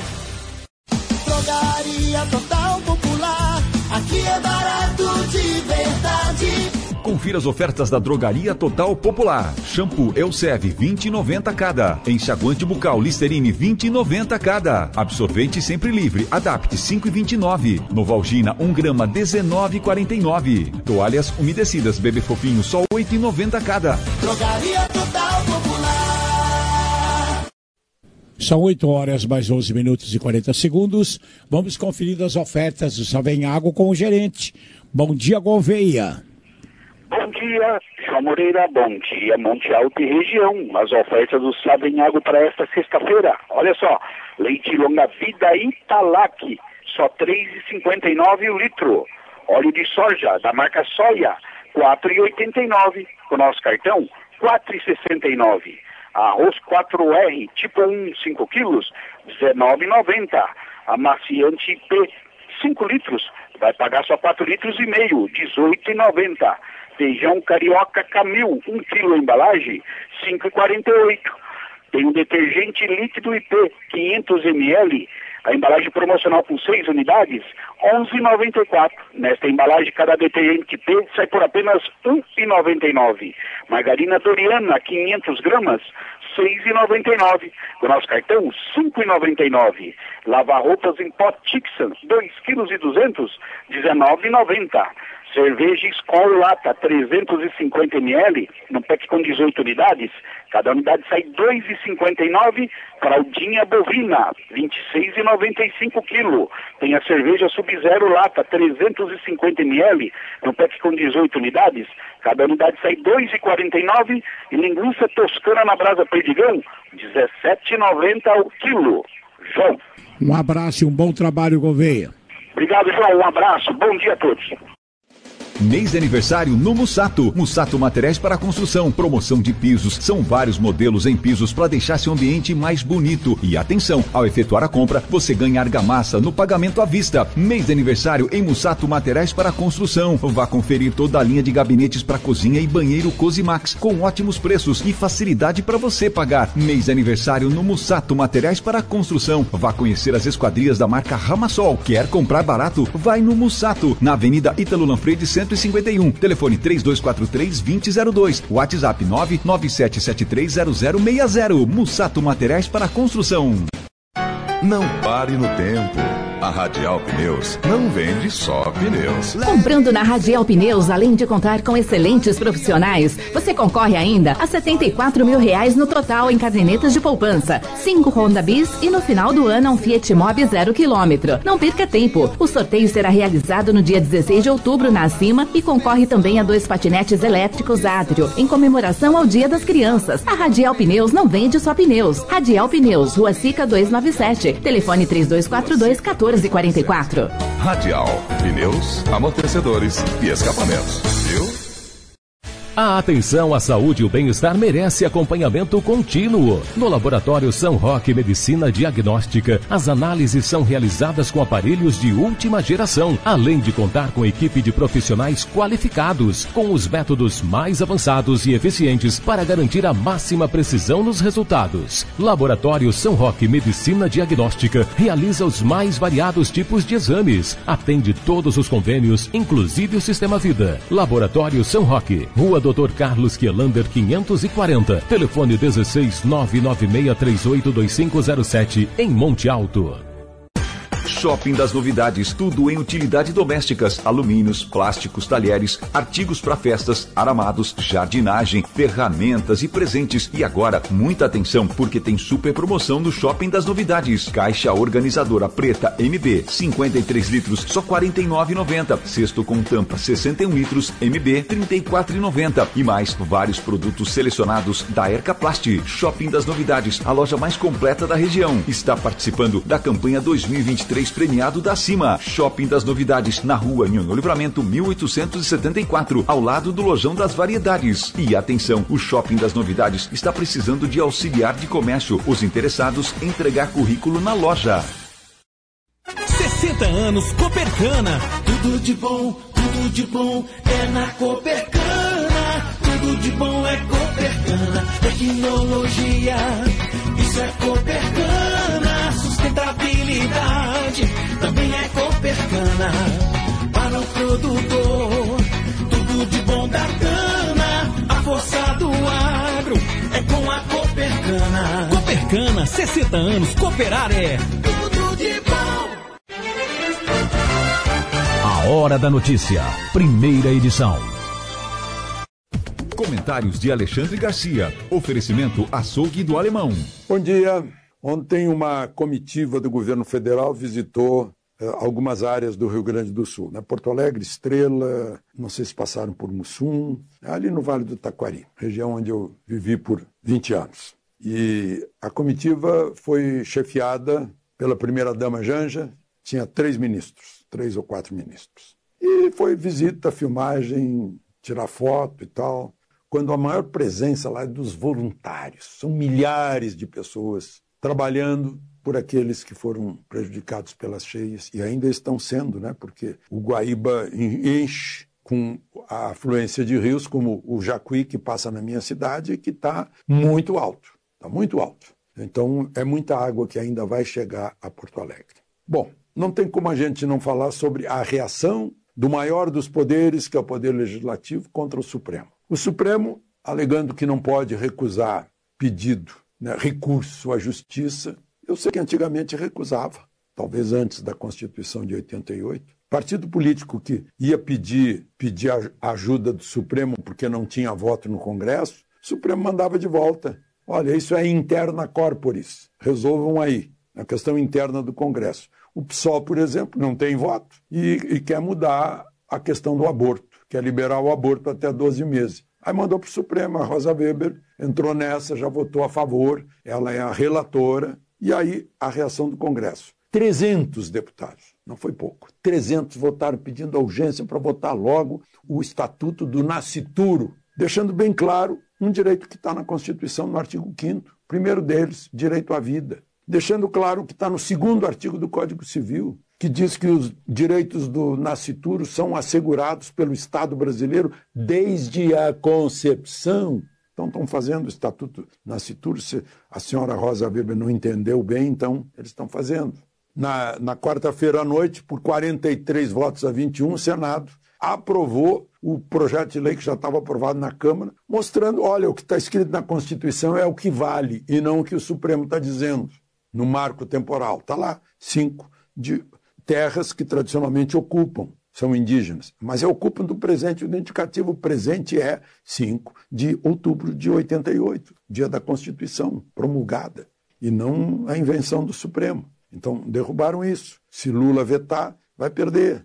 Drogaria Total Popular, aqui é barato de verdade. Confira as ofertas da Drogaria Total Popular. Shampoo Elsev 20,90 cada. Enxaguante bucal Listerine 20,90 cada. Absorvente Sempre Livre Adapte 5,29. Novalgina 1 grama 19,49. Toalhas umedecidas Bebê Fofinho só 8,90 cada. Drogaria Total Popular. São 8 horas mais 11 minutos e 40 segundos. Vamos conferir as ofertas do Savenhago com o gerente. Bom dia, Gouveia. Bom dia, João Moreira, bom dia, Monte Alto e região. As ofertas do Savenhago para esta sexta-feira. Olha só, leite longa vida Italac, só R$ 3,59 o litro. Óleo de soja da marca Soia, R$ 4,89. Com nosso cartão, R$ 4,69. Arroz 4R, tipo 1, 5 quilos, R$ 19,90. Amaciante IP, 5 litros, vai pagar só 4 litros e meio, R$ 18,90. Feijão carioca Camil, 1 quilo embalagem, R$ 5,48. Tem um detergente líquido IP, 500 ml, a embalagem promocional com 6 unidades, R$ 11,94. Nesta embalagem, cada detergente IP sai por apenas R$ 1,99. Margarina Doriana, 500 gramas, R$ 6,99. Com nosso cartão, R$ 5,99. Lava-roupas em pó Tixan, 2,2 kg, R$ 19,90. Cerveja Skol Lata, 350 ml, no pack com 18 unidades. Cada unidade sai R$ 2,59. Fraldinha bovina, R$ 26,95 kg. Tem a cerveja Sub-Zero Lata, 350 ml, no pack com 18 unidades. Cada unidade sai R$ 2,49. E linguiça toscana na brasa Perdigão, R$ 17,90 ao quilo. João. Um abraço e um bom trabalho, Gouveia. Obrigado, João. Um abraço. Bom dia a todos. Mês de aniversário no Mussato. Mussato Materiais para Construção. Promoção de pisos. São vários modelos em pisos para deixar seu ambiente mais bonito. E atenção, ao efetuar a compra, você ganha argamassa no pagamento à vista. Mês de aniversário em Mussato Materiais para Construção. Vá conferir toda a linha de gabinetes para cozinha e banheiro Cosimax, com ótimos preços e facilidade para você pagar. Mês de aniversário no Mussato Materiais para Construção. Vá conhecer as esquadrias da marca Ramasol. Quer comprar barato? Vai no Mussato, na Avenida Ítalo Lanfredi 151. Telefone 3243-2002. WhatsApp 997730060. Mussato Materiais para Construção. Não pare no tempo. A Radial Pneus não vende só pneus. Comprando na Radial Pneus, além de contar com excelentes profissionais, você concorre ainda a R$ 74 mil no total em cadernetas de poupança, 5 Honda Bis e no final do ano um Fiat Mobi 0 km. Não perca tempo. O sorteio será realizado no dia 16 de outubro na Acima e concorre também a 2 patinetes elétricos Atrio, em comemoração ao Dia das Crianças. A Radial Pneus não vende só pneus. Radial Pneus, Rua Sica 297. Telefone 3242-1444. Radial, pneus, amortecedores e escapamentos, viu? A atenção à saúde e o bem-estar merece acompanhamento contínuo. No Laboratório São Roque Medicina Diagnóstica, as análises são realizadas com aparelhos de última geração, além de contar com equipe de profissionais qualificados, com os métodos mais avançados e eficientes para garantir a máxima precisão nos resultados. Laboratório São Roque Medicina Diagnóstica realiza os mais variados tipos de exames, atende todos os convênios, inclusive o Sistema Vida. Laboratório São Roque, Rua Dr. Carlos Kielander 540, telefone 16 996382507, em Monte Alto. Shopping das Novidades, tudo em utilidade domésticas, alumínios, plásticos, talheres, artigos para festas, aramados, jardinagem, ferramentas e presentes. E agora, muita atenção, porque tem super promoção no Shopping das Novidades. Caixa organizadora preta MB, 53 litros, só R$ 49,90. Cesto com tampa, 61 litros, MB, R$ 34,90. E mais vários produtos selecionados da Ercaplast. Shopping das Novidades, a loja mais completa da região. Está participando da campanha 2023 premiado da Cima. Shopping das Novidades, na rua Nhonho Livramento 1874, ao lado do Lojão das Variedades. E atenção, o Shopping das Novidades está precisando de auxiliar de comércio. Os interessados, entregar currículo na loja. 60 anos Copercana, tudo de bom é na Copercana. Tudo de bom é Copercana. Tecnologia, isso é Copercana. Sustentabilidade também é Copercana. Para o produtor, tudo de bom da cana. A força do agro é com a Copercana. Copercana, 60 anos, cooperar é tudo de bom. A Hora da Notícia, primeira edição. Comentários de Alexandre Garcia. Oferecimento Açougue do Alemão. Bom dia. Ontem uma comitiva do governo federal visitou algumas áreas do Rio Grande do Sul, né? Porto Alegre, Estrela, não sei se passaram por Mussum, ali no Vale do Taquari, região onde eu vivi por 20 anos. E a comitiva foi chefiada pela primeira-dama Janja, tinha 3 ou 4 ministros. E foi visita, filmagem, tirar foto e tal, quando a maior presença lá é dos voluntários. São milhares de pessoas trabalhando por aqueles que foram prejudicados pelas cheias e ainda estão sendo, né? Porque o Guaíba enche com a afluência de rios, como o Jacuí, que passa na minha cidade, que está muito alto. Está muito alto. Então, é muita água que ainda vai chegar a Porto Alegre. Bom, não tem como a gente não falar sobre a reação do maior dos poderes, que é o Poder Legislativo, contra o Supremo. O Supremo, alegando que não pode recusar pedido, né, recurso à justiça. Eu sei que antigamente recusava, talvez antes da Constituição de 88. Partido político que ia pedir a ajuda do Supremo porque não tinha voto no Congresso, o Supremo mandava de volta. Olha, isso é interna corporis, resolvam aí, a questão interna do Congresso. O PSOL, por exemplo, não tem voto e quer mudar a questão do aborto, quer liberar o aborto até 12 meses. Aí mandou para o Supremo, a Rosa Weber entrou nessa, já votou a favor, ela é a relatora, e aí a reação do Congresso. 300 deputados, não foi pouco, 300 votaram pedindo a urgência para votar logo o Estatuto do Nascituro, deixando bem claro um direito que está na Constituição, no artigo 5º, primeiro deles, direito à vida, deixando claro que está no 2º artigo do Código Civil, que diz que os direitos do nascituro são assegurados pelo Estado brasileiro desde a concepção. Então, estão fazendo o Estatuto Nascituro. Se a senhora Rosa Weber não entendeu bem, então eles estão fazendo. Na quarta-feira à noite, por 43 votos a 21, o Senado aprovou o projeto de lei que já estava aprovado na Câmara, mostrando, olha, o que está escrito na Constituição é o que vale e não o que o Supremo está dizendo no marco temporal. Está lá, 5 de terras que tradicionalmente ocupam, são indígenas, mas ocupam do presente. O indicativo presente é 5 de outubro de 88, dia da Constituição promulgada, e não a invenção do Supremo. Então, derrubaram isso. Se Lula vetar, vai perder.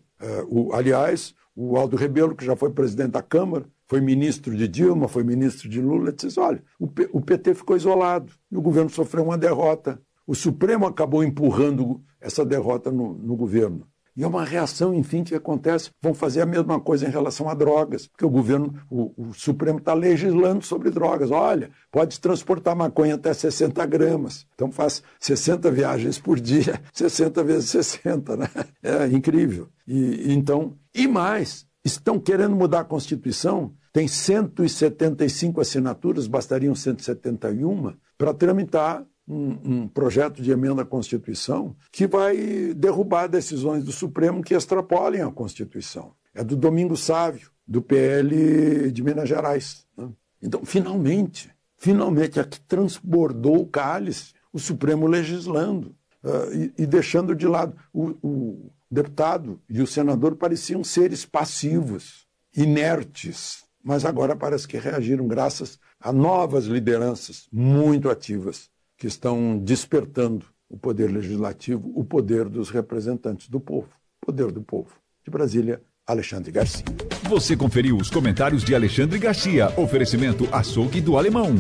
Aliás, o Aldo Rebelo, que já foi presidente da Câmara, foi ministro de Dilma, foi ministro de Lula, disse, olha, o PT ficou isolado e o governo sofreu uma derrota. O Supremo acabou empurrando essa derrota no governo. E é uma reação, enfim, que acontece. Vão fazer a mesma coisa em relação a drogas, porque o governo, o Supremo está legislando sobre drogas. Olha, pode transportar maconha até 60 gramas. Então faz 60 viagens por dia, 60 vezes 60, né? É incrível. E mais, estão querendo mudar a Constituição, tem 175 assinaturas, bastariam 171, para tramitar um projeto de emenda à Constituição que vai derrubar decisões do Supremo que extrapolem a Constituição. É do Domingos Sávio, do PL de Minas Gerais, né? Então, finalmente, aqui transbordou o cálice, o Supremo legislando e deixando de lado. O deputado e o senador pareciam seres passivos, inertes, mas agora parece que reagiram graças a novas lideranças muito ativas que estão despertando o poder legislativo, o poder dos representantes do povo, poder do povo. De Brasília, Alexandre Garcia. Você conferiu os comentários de Alexandre Garcia. Oferecimento Açougue do Alemão.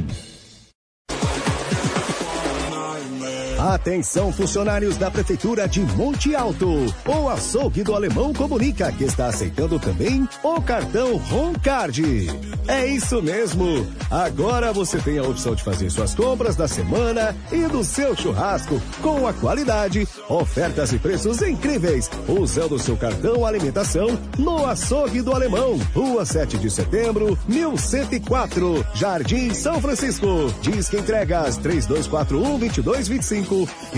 Atenção, funcionários da Prefeitura de Monte Alto. O Açougue do Alemão comunica que está aceitando também o cartão Roncard. É isso mesmo. Agora você tem a opção de fazer suas compras da semana e do seu churrasco com a qualidade, ofertas e preços incríveis, usando o seu cartão alimentação no Açougue do Alemão. Rua 7 de Setembro, 1104, Jardim São Francisco. Disque entregas 3241-2225 e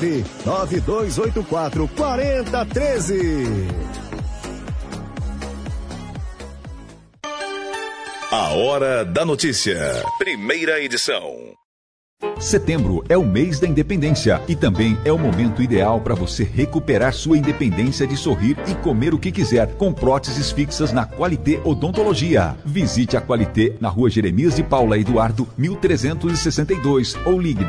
99284-4013. A Hora da Notícia. Primeira edição. Setembro é o mês da independência e também é o momento ideal para você recuperar sua independência de sorrir e comer o que quiser com próteses fixas na Qualité Odontologia. Visite a Qualité na Rua Jeremias de Paula Eduardo, 1362 ou ligue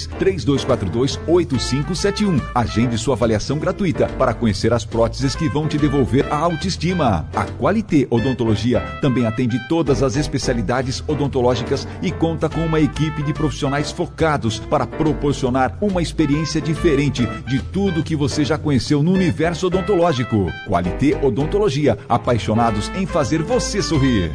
16-3242-8571. Agende sua avaliação gratuita para conhecer as próteses que vão te devolver a autoestima. A Qualité Odontologia também atende todas as especialidades odontológicas e conta com uma equipe de profissionais focados para proporcionar uma experiência diferente de tudo que você já conheceu no universo odontológico. Qualité Odontologia, apaixonados em fazer você sorrir.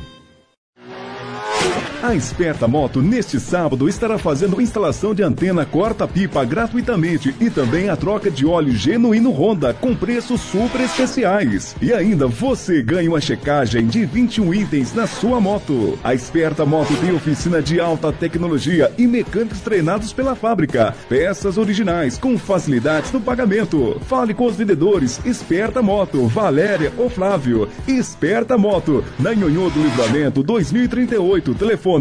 A Esperta Moto, neste sábado, estará fazendo instalação de antena corta-pipa gratuitamente e também a troca de óleo genuíno Honda com preços super especiais. E ainda você ganha uma checagem de 21 itens na sua moto. A Esperta Moto tem oficina de alta tecnologia e mecânicos treinados pela fábrica. Peças originais com facilidades no pagamento. Fale com os vendedores Esperta Moto, Valéria ou Flávio. Esperta Moto, na Nhonhô do Livramento 2038, telefone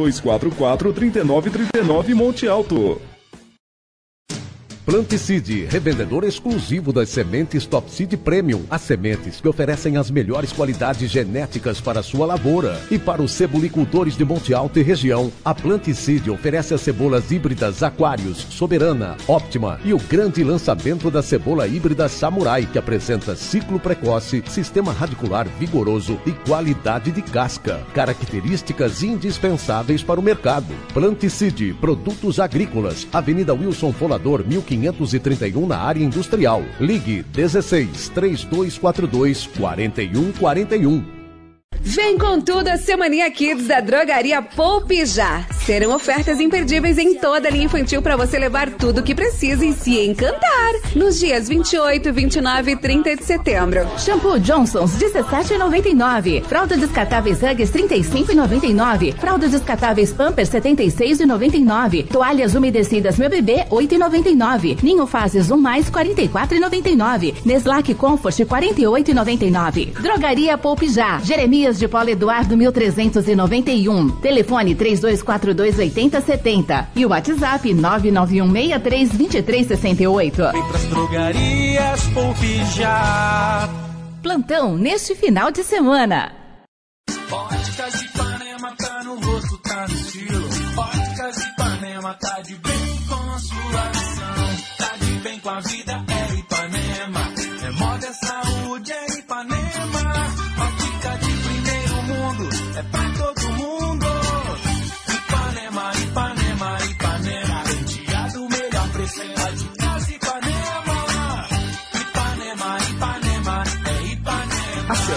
3244-3939 Monte Alto. Planticide, revendedor exclusivo das sementes Top Seed Premium. As sementes que oferecem as melhores qualidades genéticas para a sua lavoura. E para os cebolicultores de Monte Alto e região, a Planticide oferece as cebolas híbridas Aquarius, Soberana, Optima e o grande lançamento da cebola híbrida Samurai, que apresenta ciclo precoce, sistema radicular vigoroso e qualidade de casca. Características indispensáveis para o mercado. Planticide, produtos agrícolas, Avenida Wilson Folador, 1531 na área industrial. Ligue 16-3242-4141. Vem com tudo a Semaninha Kids da Drogaria Poupe Já. Serão ofertas imperdíveis em toda a linha infantil para você levar tudo o que precisa e se encantar. Nos dias 28, 29 e 30 de setembro. Shampoo Johnson's, R$17,99. Fralda descartáveis Huggies, R$35,99. Fraldas descartáveis Pampers, R$76,99. Toalhas umedecidas Meu Bebê, R$8,99. Ninho Fases 1+, R$44,99. Neslac Comfort, R$48,99. Drogaria Poupe Já. Jeremias de Paula Eduardo, 1391. Telefone 3242-8070. E o WhatsApp 991632368. Vem pras drogarias Poupe Já. Plantão neste final de semana. Óticas Ipanema, tá no rosto, tá no estilo. Óticas Ipanema, tá de bem com a sua visão. Tá de bem com a vida, é Ipanema. É moda, é saúde, é Ipanema. É pra todo mundo. Ipanema, Ipanema, Ipanema. Penteado melhor, preço é lá de casa, Ipanema. Ipanema, Ipanema.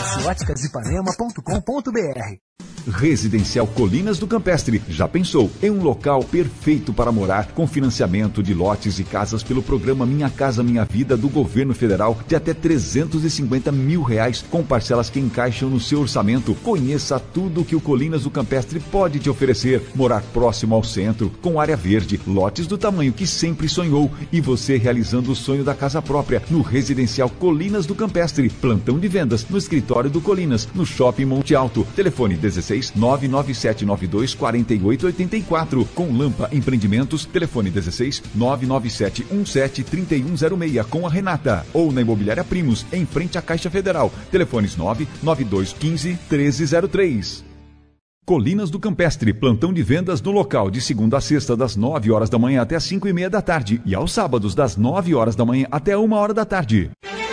Acesse óticasipanema.com.br. Residencial Colinas do Campestre. Já pensou em um local perfeito para morar, com financiamento de lotes e casas pelo programa Minha Casa Minha Vida do Governo Federal de até R$350 mil, com parcelas que encaixam no seu orçamento. Conheça tudo que o Colinas do Campestre pode te oferecer. Morar próximo ao centro, com área verde, lotes do tamanho que sempre sonhou e você realizando o sonho da casa própria no Residencial Colinas do Campestre. Plantão de vendas no escritório do Colinas, no Shopping Monte Alto. Telefone 16 99792 4884. Com Lampa Empreendimentos, telefone 16 997 17 3106 com a Renata. Ou na Imobiliária Primos, em frente à Caixa Federal. Telefones 992 15 1303. Colinas do Campestre, plantão de vendas no local de segunda a sexta das 9 horas da manhã até 5:30 da tarde e aos sábados das 9 horas da manhã até 1 hora da tarde.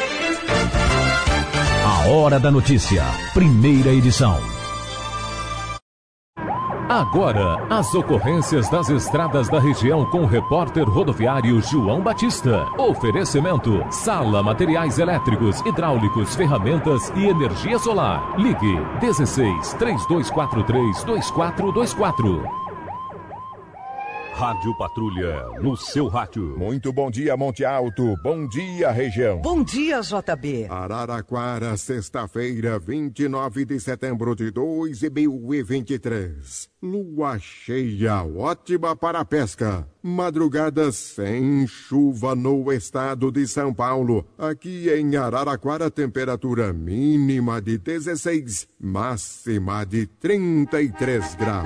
A Hora da Notícia, primeira edição. Agora, as ocorrências das estradas da região com o repórter rodoviário João Batista. Oferecimento: Sala Materiais Elétricos, Hidráulicos, Ferramentas e Energia Solar. Ligue 16 3243 2424. Rádio Patrulha, no seu rádio. Muito bom dia, Monte Alto. Bom dia, região. Bom dia, JB. Araraquara, sexta-feira, 29 de setembro de 2023. Lua cheia, ótima para a pesca. Madrugada sem chuva no estado de São Paulo. Aqui em Araraquara, temperatura mínima de 16, máxima de 33 graus.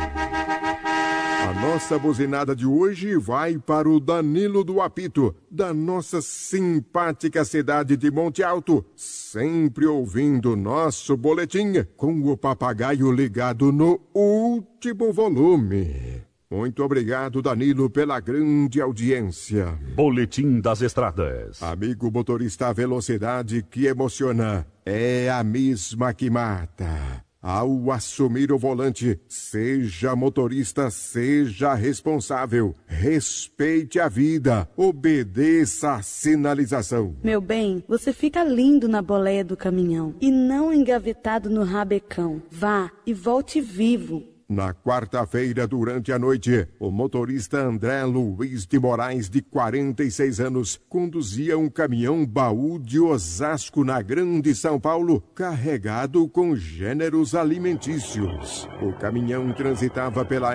A nossa buzinada de hoje vai para o Danilo do Apito, da nossa simpática cidade de Monte Alto, sempre ouvindo nosso boletim com o papagaio ligado no último volume. Muito obrigado, Danilo, pela grande audiência. Boletim das Estradas. Amigo motorista, a velocidade que emociona é a mesma que mata. Ao assumir o volante, seja motorista, seja responsável. Respeite a vida, obedeça a sinalização. Meu bem, você fica lindo na boleia do caminhão e não engavetado no rabecão. Vá e volte vivo. Na quarta-feira, durante a noite, o motorista André Luiz de Moraes, de 46 anos, conduzia um caminhão baú de Osasco, na Grande São Paulo, carregado com gêneros alimentícios. O caminhão transitava pela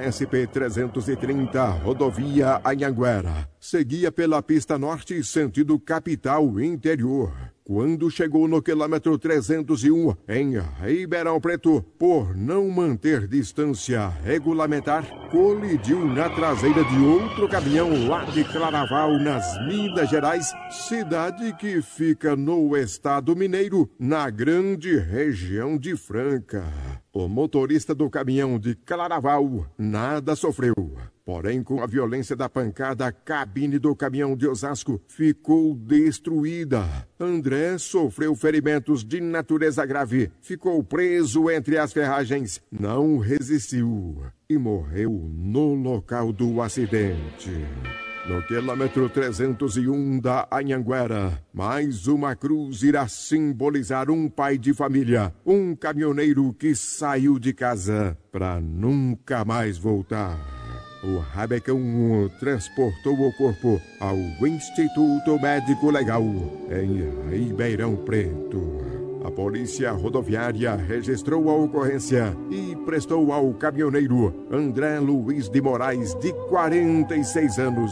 SP-330, rodovia Anhanguera. Seguia pela pista norte, sentido capital interior. Quando chegou no quilômetro 301, em Ribeirão Preto, por não manter distância regulamentar, colidiu na traseira de outro caminhão lá de Claraval, nas Minas Gerais, cidade que fica no estado mineiro, na grande região de Franca. O motorista do caminhão de Claraval nada sofreu. Porém, com a violência da pancada, a cabine do caminhão de Osasco ficou destruída. André sofreu ferimentos de natureza grave, ficou preso entre as ferragens, não resistiu e morreu no local do acidente. No quilômetro 301 da Anhanguera, mais uma cruz irá simbolizar um pai de família, um caminhoneiro que saiu de casa para nunca mais voltar. O rabecão transportou o corpo ao Instituto Médico Legal, em Ribeirão Preto. A polícia rodoviária registrou a ocorrência e prestou ao caminhoneiro André Luiz de Moraes, de 46 anos,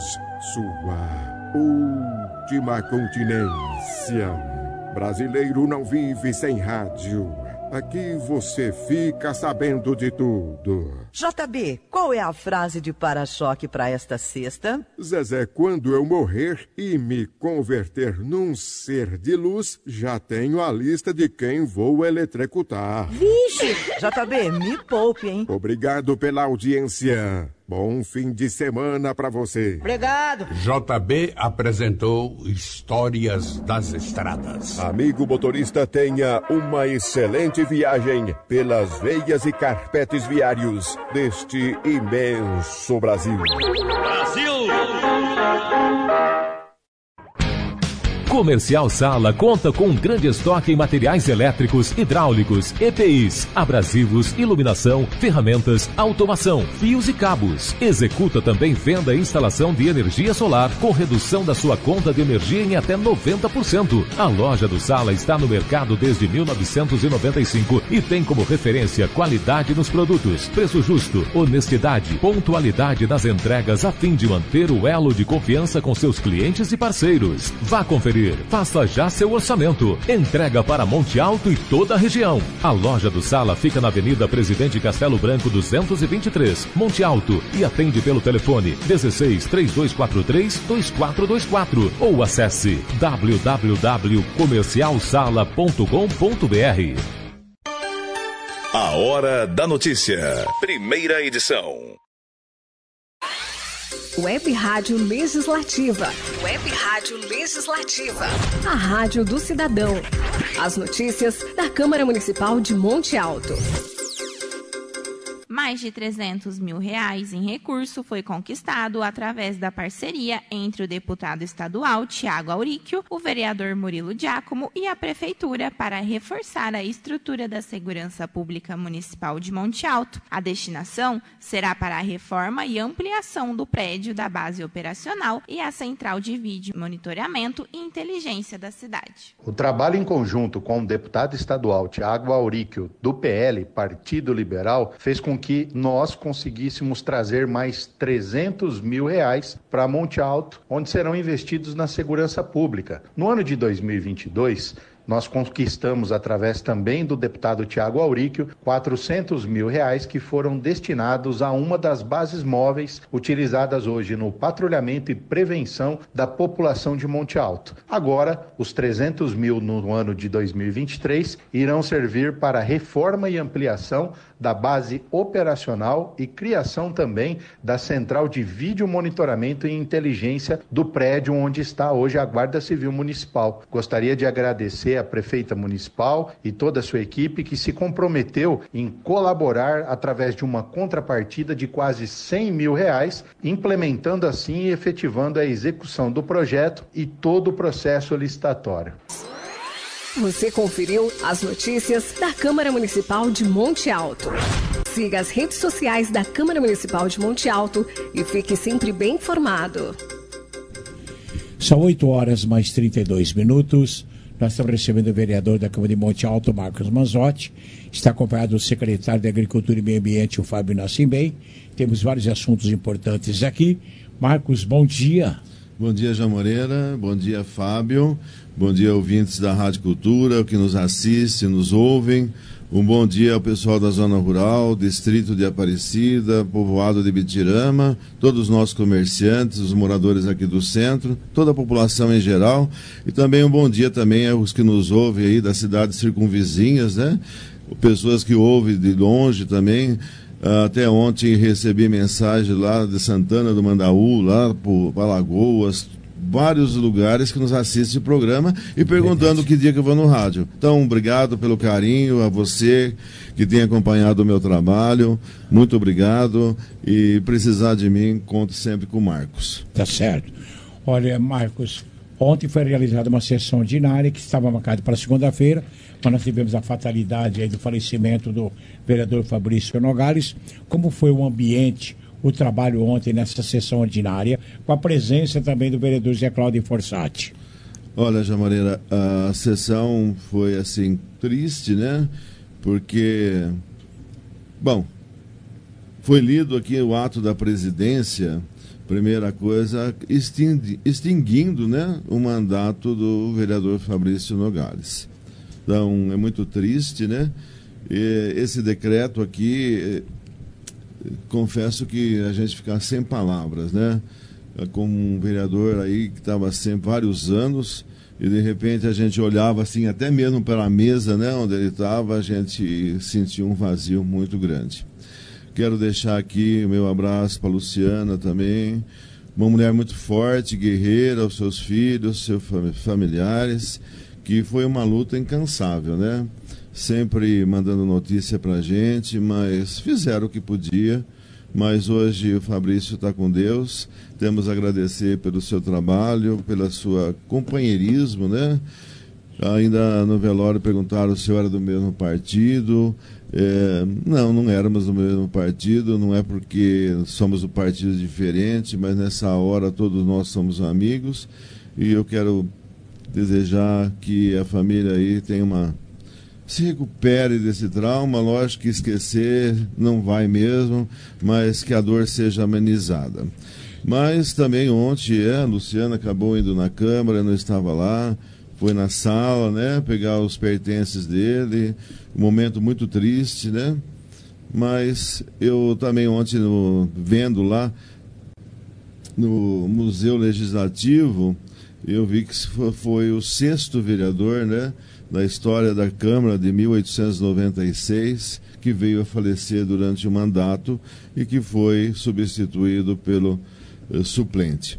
sua última continência. Brasileiro não vive sem rádio. Aqui você fica sabendo de tudo. JB, qual é a frase de para-choque para esta sexta? Zezé, quando eu morrer e me converter num ser de luz, já tenho a lista de quem vou eletrocutar. Vixe! JB, me poupe, hein? Obrigado pela audiência. Bom fim de semana pra você. Obrigado. JB apresentou Histórias das Estradas. Amigo motorista, tenha uma excelente viagem pelas veias e carpetes viários deste imenso Brasil. Brasil! Comercial Sala conta com um grande estoque em materiais elétricos, hidráulicos, EPIs, abrasivos, iluminação, ferramentas, automação, fios e cabos. Executa também venda e instalação de energia solar com redução da sua conta de energia em até 90%. A loja do Sala está no mercado desde 1995 e tem como referência qualidade nos produtos, preço justo, honestidade, pontualidade nas entregas a fim de manter o elo de confiança com seus clientes e parceiros. Vá conferir. Faça já seu orçamento. Entrega para Monte Alto e toda a região. A loja do Sala fica na Avenida Presidente Castelo Branco 223, Monte Alto, e atende pelo telefone 16 3243 2424 ou acesse www.comercialsala.com.br. A Hora da Notícia. Primeira edição. Web Rádio Legislativa. Web Rádio Legislativa. A Rádio do Cidadão. As notícias da Câmara Municipal de Monte Alto. Mais de R$300 mil em recurso foi conquistado através da parceria entre o deputado estadual Tiago Auríquio, o vereador Murilo Giacomo e a Prefeitura para reforçar a estrutura da Segurança Pública Municipal de Monte Alto. A destinação será para a reforma e ampliação do prédio da base operacional e a central de vídeo, monitoramento e inteligência da cidade. O trabalho em conjunto com o deputado estadual Tiago Auríquio, do PL, Partido Liberal, fez com que nós conseguíssemos trazer mais R$300 mil para Monte Alto, onde serão investidos na segurança pública. No ano de 2022, nós conquistamos, através também do deputado Tiago Auríquio, R$400 mil que foram destinados a uma das bases móveis utilizadas hoje no patrulhamento e prevenção da população de Monte Alto. Agora, os R$300 mil no ano de 2023 irão servir para reforma e ampliação da base operacional e criação também da central de vídeo monitoramento e inteligência do prédio onde está hoje a Guarda Civil Municipal. Gostaria de agradecer a prefeita municipal e toda a sua equipe que se comprometeu em colaborar através de uma contrapartida de quase R$100 mil, implementando assim e efetivando a execução do projeto e todo o processo licitatório. Você conferiu as notícias da Câmara Municipal de Monte Alto. Siga as redes sociais da Câmara Municipal de Monte Alto e fique sempre bem informado. São 8h mais 32. Nós estamos recebendo o vereador da Câmara de Monte Alto, Marcos Manzotti. Está acompanhado do secretário de Agricultura e Meio Ambiente, o Fábio Nascimbem. Temos vários assuntos importantes aqui. Marcos, bom dia. Bom dia, João Moreira. Bom dia, Fábio. Bom dia, ouvintes da Rádio Cultura, que nos assistem, nos ouvem. Um bom dia ao pessoal da Zona Rural, Distrito de Aparecida, Povoado de Bitirama, todos os nossos comerciantes, os moradores aqui do centro, toda a população em geral. E também um bom dia também aos que nos ouvem aí das cidades circunvizinhas, né? Pessoas que ouvem de longe também. Até ontem recebi mensagem lá de Santana do Mandaú, lá para Lagoas, vários lugares que nos assistem o programa e perguntando que dia que eu vou no rádio. Então, obrigado pelo carinho, a você que tem acompanhado o meu trabalho, muito obrigado, e precisar de mim, conto sempre com o Marcos. Tá certo. Olha, Marcos, ontem foi realizada uma sessão ordinária que estava marcada para segunda-feira, mas nós tivemos a fatalidade aí do falecimento do vereador Fabrício Nogales. Como foi o ambiente, o trabalho ontem nessa sessão ordinária, com a presença também do vereador Zé Cláudio Forsatti? Olha, João Moreira, a sessão foi assim, triste, né? Porque, bom, foi lido aqui o ato da presidência, primeira coisa, extinguindo, né, o mandato do vereador Fabrício Nogales. Então, é muito triste, né? E esse decreto aqui, confesso que a gente fica sem palavras, né? Como um vereador aí que estava sempre vários anos e de repente a gente olhava assim, até mesmo pela mesa, né, onde ele estava, a gente sentia um vazio muito grande. Quero deixar aqui o meu abraço para a Luciana também, uma mulher muito forte, guerreira, aos seus filhos, seus familiares, que foi uma luta incansável, né? Sempre mandando notícia para a gente, mas fizeram o que podia mas hoje o Fabrício está com Deus. Temos a agradecer pelo seu trabalho, pelo seu companheirismo, né? Ainda no velório perguntaram se eu era do mesmo partido. Não éramos do mesmo partido, não é porque somos um partido diferente, mas nessa hora todos nós somos amigos, e eu quero desejar que a família aí se recupere desse trauma. Lógico que esquecer não vai mesmo, mas que a dor seja amenizada. Mas também ontem a Luciana acabou indo na Câmara, não estava lá, foi na sala, né, pegar os pertences dele, um momento muito triste, né? Mas eu também ontem, vendo lá no Museu Legislativo, eu vi que foi o 6º vereador, né, da história da Câmara de 1896, que veio a falecer durante o mandato e que foi substituído pelo suplente.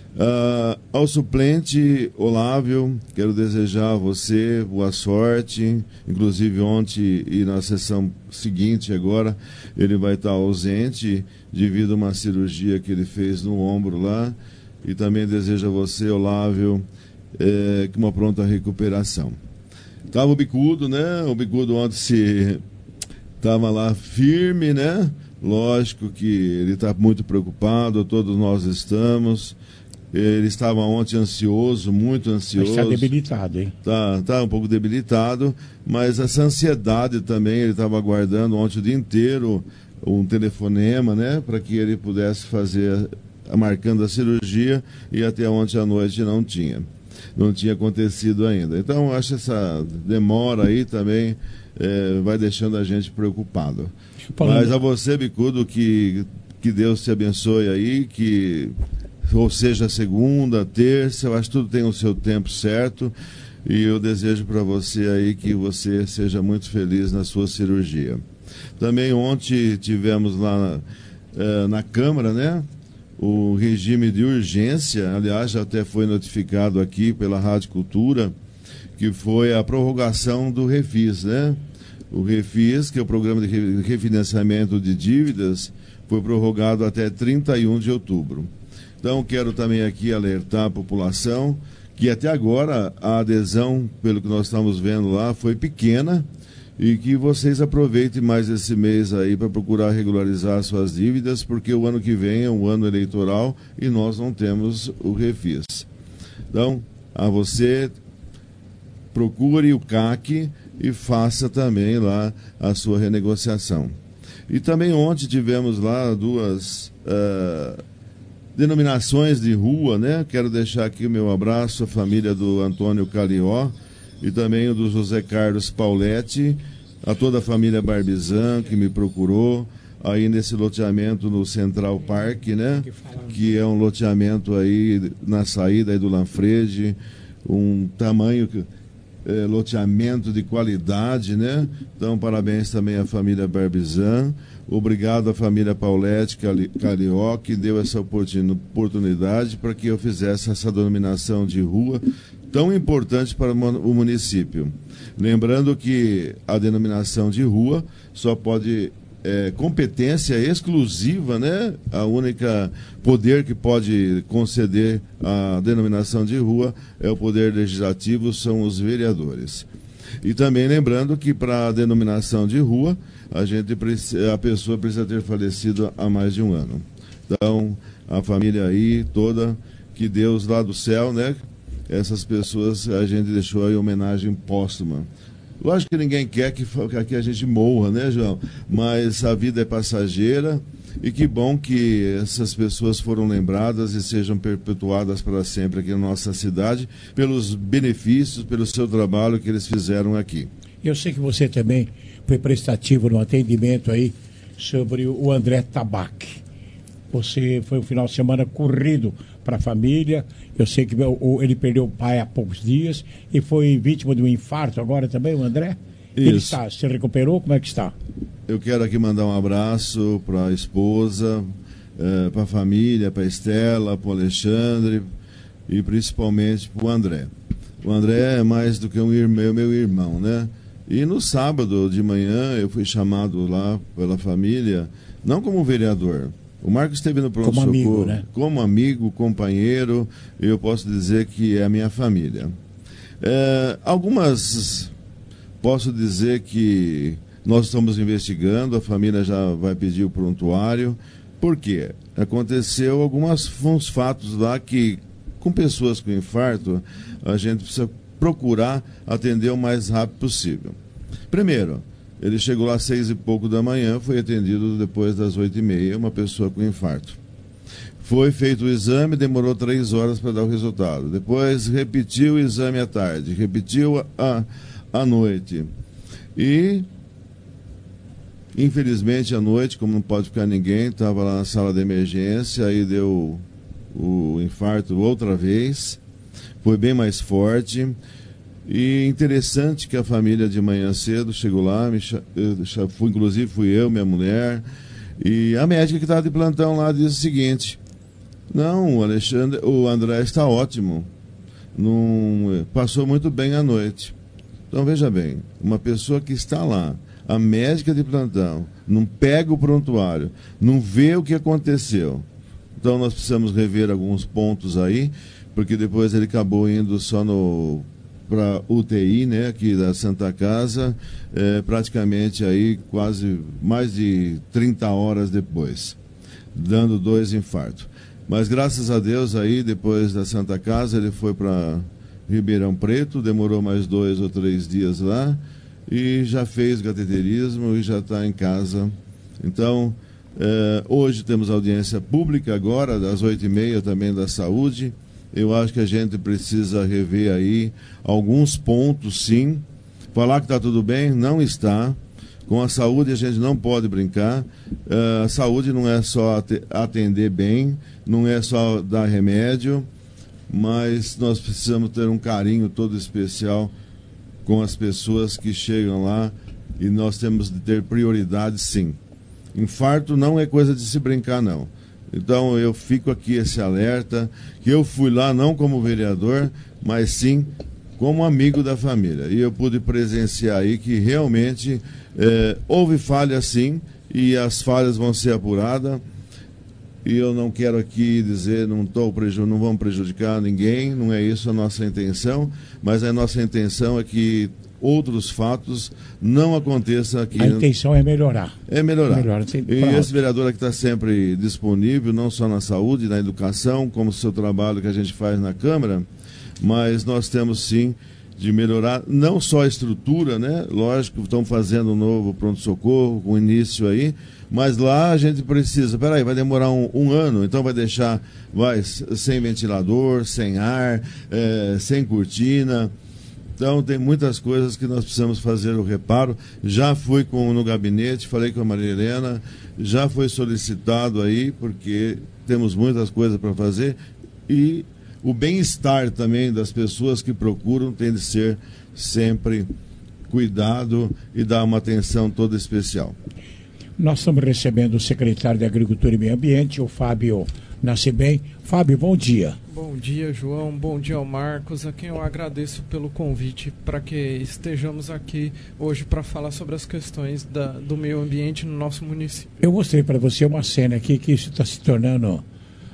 Ao suplente Olávio, quero desejar a você boa sorte. Inclusive ontem e na sessão seguinte agora ele vai estar ausente devido a uma cirurgia que ele fez no ombro lá, e também desejo a você, Olávio, uma pronta recuperação. Estava o Bicudo, né? O Bicudo ontem estava lá firme, né? Lógico que ele está muito preocupado, todos nós estamos. Ele estava ontem ansioso, muito ansioso. Está debilitado, hein? Está um pouco debilitado, mas essa ansiedade também, ele estava aguardando ontem o dia inteiro um telefonema, né? Para que ele pudesse fazer, marcando a cirurgia, e até ontem à noite não tinha acontecido ainda. Então, acho que essa demora aí também vai deixando a gente preocupado. Mas a você, Bicudo, que Deus te abençoe aí, ou seja, segunda, terça, eu acho que tudo tem o seu tempo certo, e eu desejo para você aí que você seja muito feliz na sua cirurgia. Também ontem tivemos lá na Câmara, né, o regime de urgência, aliás, já até foi notificado aqui pela Rádio Cultura, que foi a prorrogação do Refis, né? O Refis, que é o programa de refinanciamento de dívidas, foi prorrogado até 31 de outubro. Então, quero também aqui alertar a população que até agora a adesão, pelo que nós estamos vendo lá, foi pequena, e que vocês aproveitem mais esse mês aí para procurar regularizar suas dívidas, porque o ano que vem é um ano eleitoral e nós não temos o Refis. Então, a você, procure o CAC e faça também lá a sua renegociação. E também ontem tivemos lá 2 denominações de rua, né? Quero deixar aqui o meu abraço à família do Antônio Calió e também o do José Carlos Pauletti, a toda a família Barbizan que me procurou aí nesse loteamento no Central Park, né? Que é um loteamento aí na saída aí do Lanfredi, um tamanho loteamento de qualidade, né? Então, parabéns também à família Barbizan. Obrigado à família Pauletti Calió, que deu essa oportunidade para que eu fizesse essa denominação de rua tão importante para o município. Lembrando que a denominação de rua só pode, competência exclusiva, né? A única poder que pode conceder a denominação de rua é o poder legislativo, são os vereadores. E também lembrando que para a denominação de rua, a pessoa precisa ter falecido há mais de um ano. Então, a família aí toda, que Deus lá do céu, né? Essas pessoas a gente deixou aí homenagem póstuma. Lógico que ninguém quer que a gente morra, né, João? Mas a vida é passageira, e que bom que essas pessoas foram lembradas e sejam perpetuadas para sempre aqui na nossa cidade, pelos benefícios, pelo seu trabalho que eles fizeram aqui. Eu sei que você também foi prestativo no atendimento aí sobre o André Tabac. Você foi um final de semana corrido para a família. Eu sei que ele perdeu o pai há poucos dias e foi vítima de um infarto agora também, o André? Isso. Ele se recuperou? Como é que está? Eu quero aqui mandar um abraço para a esposa, para a família, para a Estela, para o Alexandre e principalmente para o André. O André é mais do que meu irmão, né? E no sábado de manhã eu fui chamado lá pela família, não como vereador. O Marcos esteve no pronto-socorro amigo, né? Como amigo, companheiro, eu posso dizer que é a minha família. Posso dizer que nós estamos investigando, a família já vai pedir o prontuário. Por quê? Aconteceu alguns fatos lá que, com pessoas com infarto, a gente precisa procurar atender o mais rápido possível. Primeiro, ele chegou lá às 6 e pouco da manhã, foi atendido depois das 8h30, uma pessoa com infarto. Foi feito o exame, demorou 3 horas para dar o resultado. Depois repetiu o exame à tarde, repetiu à noite. E, infelizmente, à noite, como não pode ficar ninguém, estava lá na sala de emergência, aí deu o infarto outra vez, foi bem mais forte. E interessante que a família de manhã cedo chegou lá, inclusive fui eu, minha mulher, e a médica que estava de plantão lá disse o seguinte: não, o André está ótimo, passou muito bem a noite. Então veja bem, uma pessoa que está lá, a médica de plantão, não pega o prontuário, não vê o que aconteceu. Então nós precisamos rever alguns pontos aí, porque depois ele acabou indo só para UTI, né, aqui da Santa Casa, praticamente aí quase mais de 30 horas depois, dando 2 infartos. Mas graças a Deus aí, depois da Santa Casa, ele foi para Ribeirão Preto, demorou mais 2 ou 3 dias lá, e já fez cateterismo e já está em casa. Então, hoje temos audiência pública agora, das 8h30 também da saúde. Eu acho que a gente precisa rever aí alguns pontos, sim. Falar que está tudo bem, não está. Com a saúde a gente não pode brincar. A saúde não é só atender bem, não é só dar remédio, mas nós precisamos ter um carinho todo especial com as pessoas que chegam lá, e nós temos de ter prioridade, sim. Infarto não é coisa de se brincar, não. Então eu fico aqui esse alerta, que eu fui lá não como vereador, mas sim como amigo da família. E eu pude presenciar aí que realmente houve falha, sim, e as falhas vão ser apuradas. E eu não quero aqui dizer, não vamos prejudicar ninguém, não é isso a nossa intenção, mas a nossa intenção é que outros fatos não aconteçam aqui. A intenção é melhorar. É melhorar. E esse vereador aqui está sempre disponível, não só na saúde, na educação, como o seu trabalho que a gente faz na Câmara, mas nós temos sim de melhorar não só a estrutura, né? Lógico, estão fazendo um novo pronto-socorro com início aí, mas lá a gente precisa, vai demorar um ano, então vai deixar sem ventilador, sem ar, sem cortina. Então tem muitas coisas que nós precisamos fazer o reparo. Já fui no gabinete, falei com a Maria Helena, já foi solicitado aí, porque temos muitas coisas para fazer, e o bem-estar também das pessoas que procuram tem de ser sempre cuidado e dar uma atenção toda especial. Nós estamos recebendo o secretário de Agricultura e Meio Ambiente, o Fábio Nascibem. Fábio, bom dia. Bom dia, João. Bom dia ao Marcos, a quem eu agradeço pelo convite para que estejamos aqui hoje para falar sobre as questões do meio ambiente no nosso município. Eu mostrei para você uma cena aqui que isso está se tornando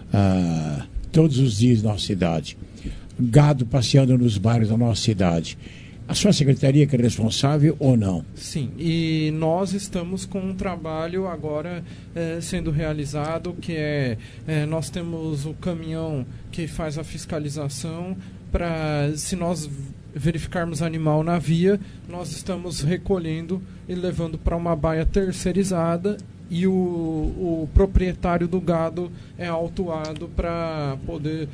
todos os dias na nossa cidade. Gado passeando nos bairros da nossa cidade. A sua secretaria que é responsável ou não? Sim, e nós estamos com um trabalho agora sendo realizado, que nós temos o caminhão que faz a fiscalização para, se nós verificarmos animal na via, nós estamos recolhendo e levando para uma baia terceirizada, e o proprietário do gado é autuado para poder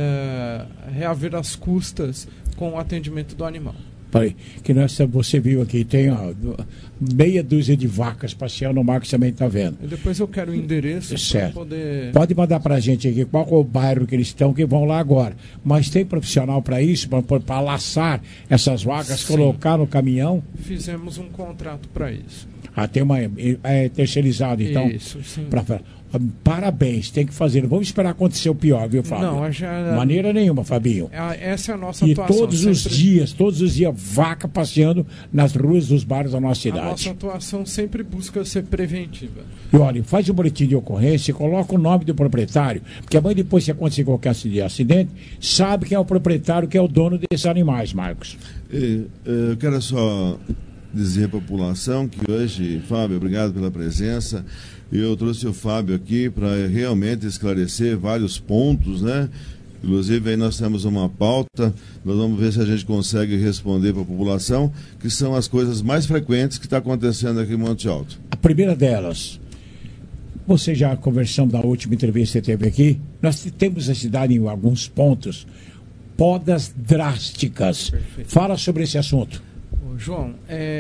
reaver as custas com o atendimento do animal. Que você viu aqui, tem meia dúzia de vacas passeando, o Marcos também está vendo. E depois eu quero o endereço para poder... Pode mandar para a gente aqui qual é o bairro que eles estão, que vão lá agora. Mas tem profissional para isso, para laçar essas vacas, sim, colocar no caminhão? Fizemos um contrato para isso. Tem uma terceirizada, então. Isso, sim. Parabéns, tem que fazer. Não vamos esperar acontecer o pior, viu, Fábio? Não, maneira nenhuma, Fabinho. Essa é a nossa atuação. E todos os dias, vaca passeando nas ruas dos bares da nossa cidade. A nossa atuação sempre busca ser preventiva. E olha, faz o boletim de ocorrência, coloca o nome do proprietário, porque amanhã depois, se acontecer qualquer acidente, sabe quem é o proprietário, que é o dono desses animais, Marcos. Eu quero só dizer à população que hoje, Fábio, obrigado pela presença. Eu trouxe o Fábio aqui para realmente esclarecer vários pontos, né? Inclusive, aí nós temos uma pauta, nós vamos ver se a gente consegue responder para a população, que são as coisas mais frequentes que está acontecendo aqui em Monte Alto. A primeira delas, você já conversamos na última entrevista que você teve aqui, nós temos na cidade em alguns pontos podas drásticas. Perfeito. Fala sobre esse assunto. João,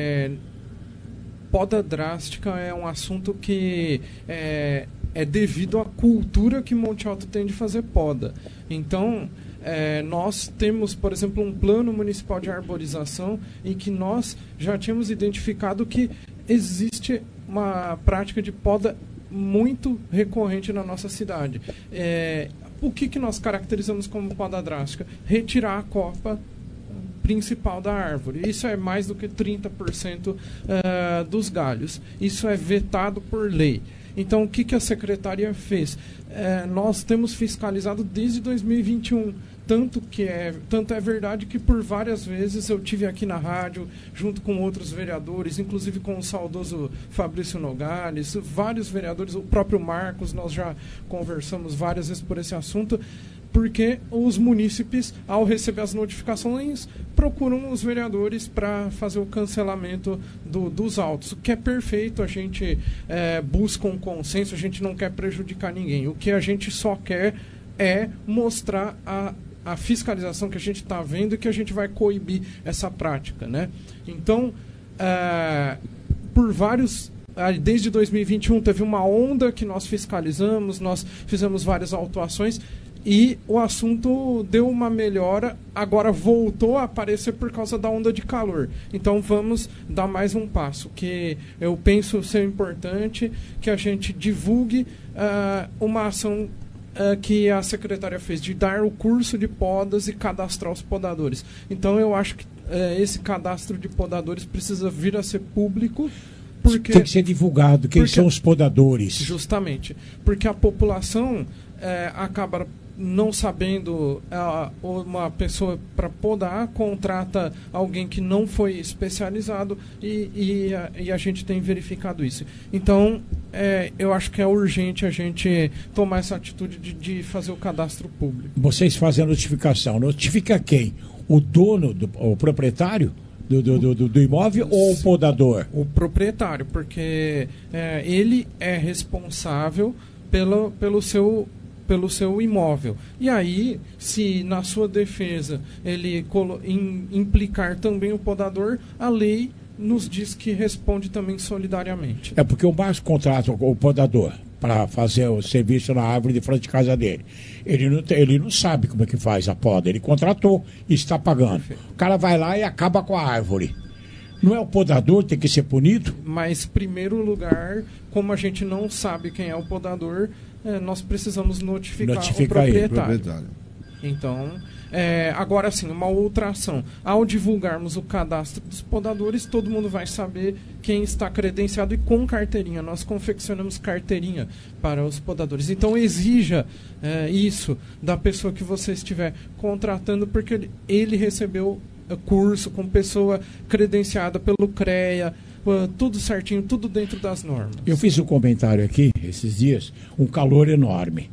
poda drástica é um assunto que é devido à cultura que Monte Alto tem de fazer poda. Então, nós temos, por exemplo, um plano municipal de arborização em que nós já tínhamos identificado que existe uma prática de poda muito recorrente na nossa cidade. O que nós caracterizamos como poda drástica? Retirar a copa principal da árvore. Isso é mais do que 30% dos galhos. Isso é vetado por lei. Então, o que a secretaria fez? Nós temos fiscalizado desde 2021. Tanto é verdade que por várias vezes eu tive aqui na rádio, junto com outros vereadores, inclusive com o saudoso Fabrício Nogales, vários vereadores, o próprio Marcos, nós já conversamos várias vezes por esse assunto, porque os munícipes, ao receber as notificações, procuram os vereadores para fazer o cancelamento dos autos. O que é perfeito, a gente busca um consenso, a gente não quer prejudicar ninguém. O que a gente só quer é mostrar a fiscalização que a gente está vendo e que a gente vai coibir essa prática, né? Então, desde 2021 teve uma onda que nós fiscalizamos, nós fizemos várias autuações, e o assunto deu uma melhora, agora voltou a aparecer por causa da onda de calor. Então vamos dar mais um passo, que eu penso ser importante, que a gente divulgue uma ação que a secretária fez, de dar o curso de podas e cadastrar os podadores. Então eu acho que esse cadastro de podadores precisa vir a ser público. Tem que ser divulgado, quem são os podadores. Justamente, porque a população acaba não sabendo, uma pessoa para podar contrata alguém que não foi especializado e a gente tem verificado isso. Então, eu acho que é urgente a gente tomar essa atitude de fazer o cadastro público. Vocês fazem a notificação. Notifica quem? O dono, o proprietário do imóvel ou o podador? O proprietário, porque ele é responsável pelo seu imóvel. E aí, se na sua defesa ele implicar também o podador, a lei nos diz que responde também solidariamente. Porque o Marcos contrata o podador para fazer o serviço na árvore de frente de casa dele. Ele não sabe como é que faz a poda. Ele contratou e está pagando. Perfeito. O cara vai lá e acaba com a árvore. Não é o podador, tem que ser punido? Mas, em primeiro lugar, como a gente não sabe quem é o podador, nós precisamos notificar o proprietário. Então, agora sim, uma outra ação. Ao divulgarmos o cadastro dos podadores, todo mundo vai saber quem está credenciado e com carteirinha. Nós confeccionamos carteirinha para os podadores. Então, exija isso da pessoa que você estiver contratando, porque ele recebeu curso com pessoa credenciada pelo CREA, tudo certinho, tudo dentro das normas. Eu fiz um comentário aqui, esses dias, um calor enorme.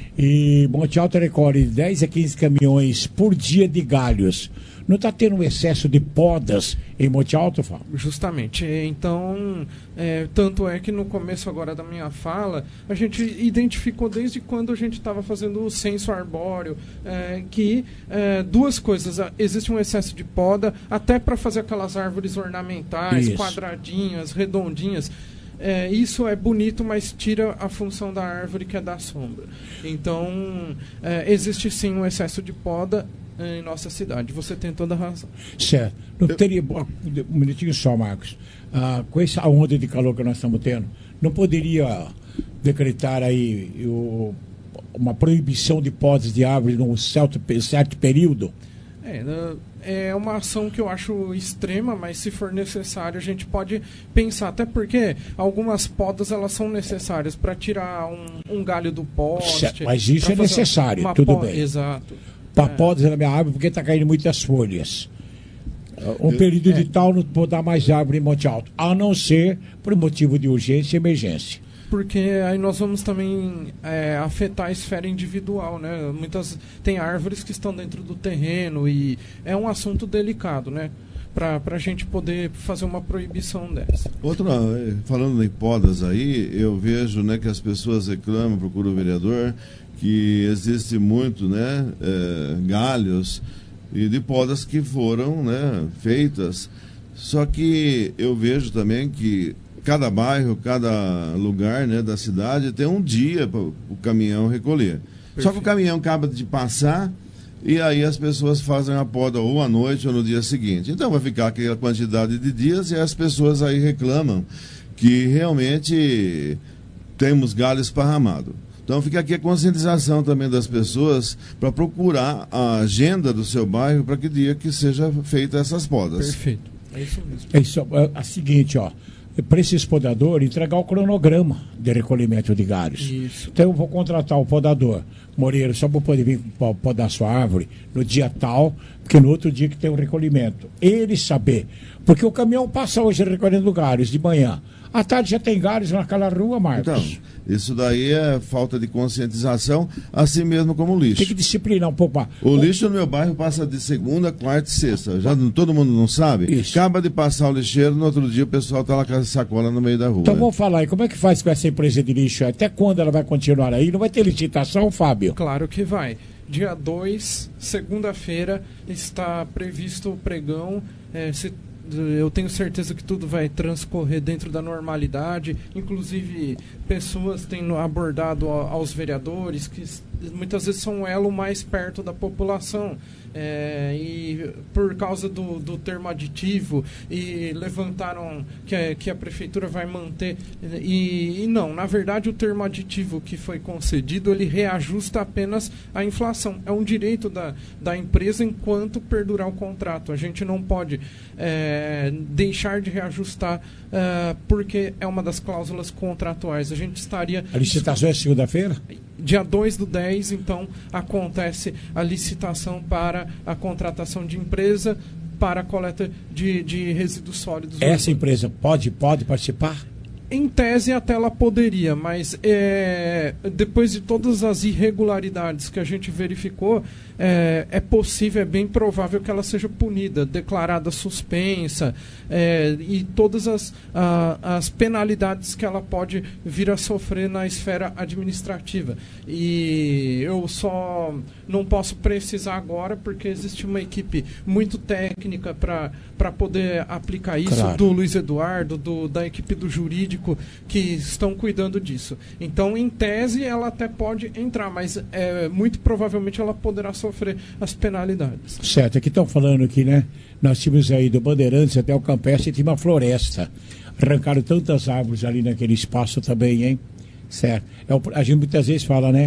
E Monte Alto recolhe 10 a 15 caminhões por dia de galhos. Não está tendo um excesso de podas em Monte Alto, Fábio? Justamente. Então, tanto é que no começo agora da minha fala, a gente identificou desde quando a gente estava fazendo o censo arbóreo, que duas coisas. Existe um excesso de poda, até para fazer aquelas árvores ornamentais, quadradinhas, redondinhas. Isso é bonito, mas tira a função da árvore, que é da sombra. Então, existe sim um excesso de poda em nossa cidade. Você tem toda a razão. Certo. Não teria, um minutinho só, Marcos. Com essa onda de calor que nós estamos tendo, não poderia decretar aí uma proibição de podas de árvores num certo período? É uma ação que eu acho extrema, mas se for necessário a gente pode pensar, até porque algumas podas elas são necessárias para tirar um galho do poste. Mas isso é necessário, tudo bem. Exato. Para podas na minha árvore, porque está caindo muitas folhas. Período de tal não podar mais árvore em Monte Alto, a não ser por motivo de urgência e emergência. Porque aí nós vamos também afetar a esfera individual, né? Tem árvores que estão dentro do terreno e é um assunto delicado, né? Para a gente poder fazer uma proibição dessa. Falando em podas aí, eu vejo, né, que as pessoas reclamam, procuram o vereador, que existe muito, né, galhos e de podas que foram, né, feitas. Só que eu vejo também que cada bairro, cada lugar, né, da cidade tem um dia para o caminhão recolher. Perfeito. Só que o caminhão acaba de passar e aí as pessoas fazem a poda ou à noite ou no dia seguinte. Então vai ficar aquela quantidade de dias e as pessoas aí reclamam que realmente temos galho esparramado. Então fica aqui a conscientização também das pessoas para procurar a agenda do seu bairro para que dia que seja feita essas podas. Perfeito. É isso mesmo. É isso, a seguinte, para esses podadores, entregar o cronograma de recolhimento de galhos. Isso. Então eu vou contratar o podador. Moreira, só para poder vir podar sua árvore no dia tal, porque no outro dia que tem o recolhimento. Ele saber. Porque o caminhão passa hoje recolhendo galhos de manhã. À tarde já tem galhos naquela rua, Marcos. Então, isso daí é falta de conscientização, assim mesmo como o lixo. Tem que disciplinar um pouco mais. O lixo no meu bairro passa de segunda, quarta e sexta. Já todo mundo não sabe? Isso. Acaba de passar o lixeiro, no outro dia o pessoal está lá com a sacola no meio da rua. Então vamos falar aí, como é que faz com essa empresa de lixo? Até quando ela vai continuar aí? Não vai ter licitação, Fábio? Claro que vai. Dia 2, segunda-feira, está previsto o pregão. Eu tenho certeza que tudo vai transcorrer dentro da normalidade. Inclusive, pessoas têm abordado aos vereadores, que muitas vezes são um elo mais perto da população. E por causa do termo aditivo, e levantaram que a prefeitura vai manter. E não, na verdade, o termo aditivo que foi concedido, ele reajusta apenas a inflação. É um direito da empresa enquanto perdurar o contrato. A gente não pode deixar de reajustar porque é uma das cláusulas contratuais. A gente estaria... A licitação é segunda-feira? Dia 2/10, então, acontece a licitação para a contratação de empresa para a coleta de resíduos sólidos. Essa empresa pode participar? Em tese, até ela poderia, mas depois de todas as irregularidades que a gente verificou, é possível, é bem provável que ela seja punida, declarada suspensa, e todas as penalidades que ela pode vir a sofrer na esfera administrativa. E eu só não posso precisar agora, porque existe uma equipe muito técnica para poder aplicar isso, claro. Do Luiz Eduardo, da equipe do jurídico, que estão cuidando disso. Então, em tese, ela até pode entrar, mas muito provavelmente ela poderá sofrer as penalidades. Certo, aqui estão falando aqui, né? Nós tínhamos aí do Bandeirantes até o Campestre, tinha uma floresta. Arrancaram tantas árvores ali naquele espaço também, hein? Certo. A gente muitas vezes fala, né?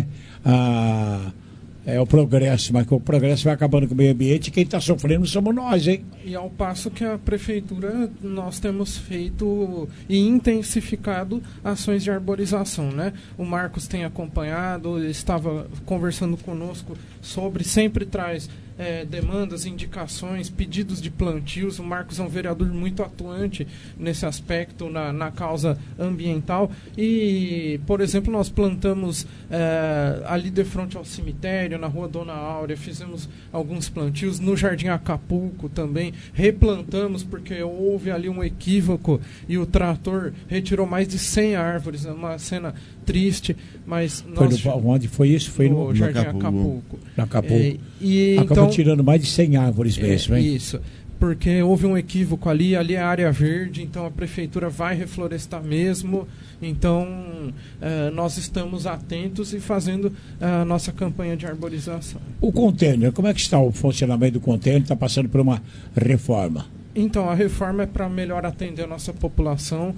É o progresso, mas o progresso vai acabando com o meio ambiente e quem está sofrendo somos nós, hein? E ao passo que a prefeitura, nós temos feito e intensificado ações de arborização, né? O Marcos tem acompanhado, estava conversando conosco sobre, sempre traz demandas, indicações, pedidos de plantios. O Marcos é um vereador muito atuante nesse aspecto, na causa ambiental. E, por exemplo, nós plantamos ali de frente ao cemitério, na rua Dona Áurea, fizemos alguns plantios, no Jardim Acapulco também, replantamos, porque houve ali um equívoco e o trator retirou mais de 100 árvores, uma cena triste, mas... Onde foi isso? Foi no Jardim Acapulco. No Acapulco. Acabou tirando mais de 100 árvores mesmo, hein? Isso. porque houve um equívoco ali é área verde, então a prefeitura vai reflorestar mesmo. Então nós estamos atentos e fazendo a nossa campanha de arborização. O container, como é que está o funcionamento do container? Está passando por uma reforma. Então, a reforma é para melhor atender a nossa população.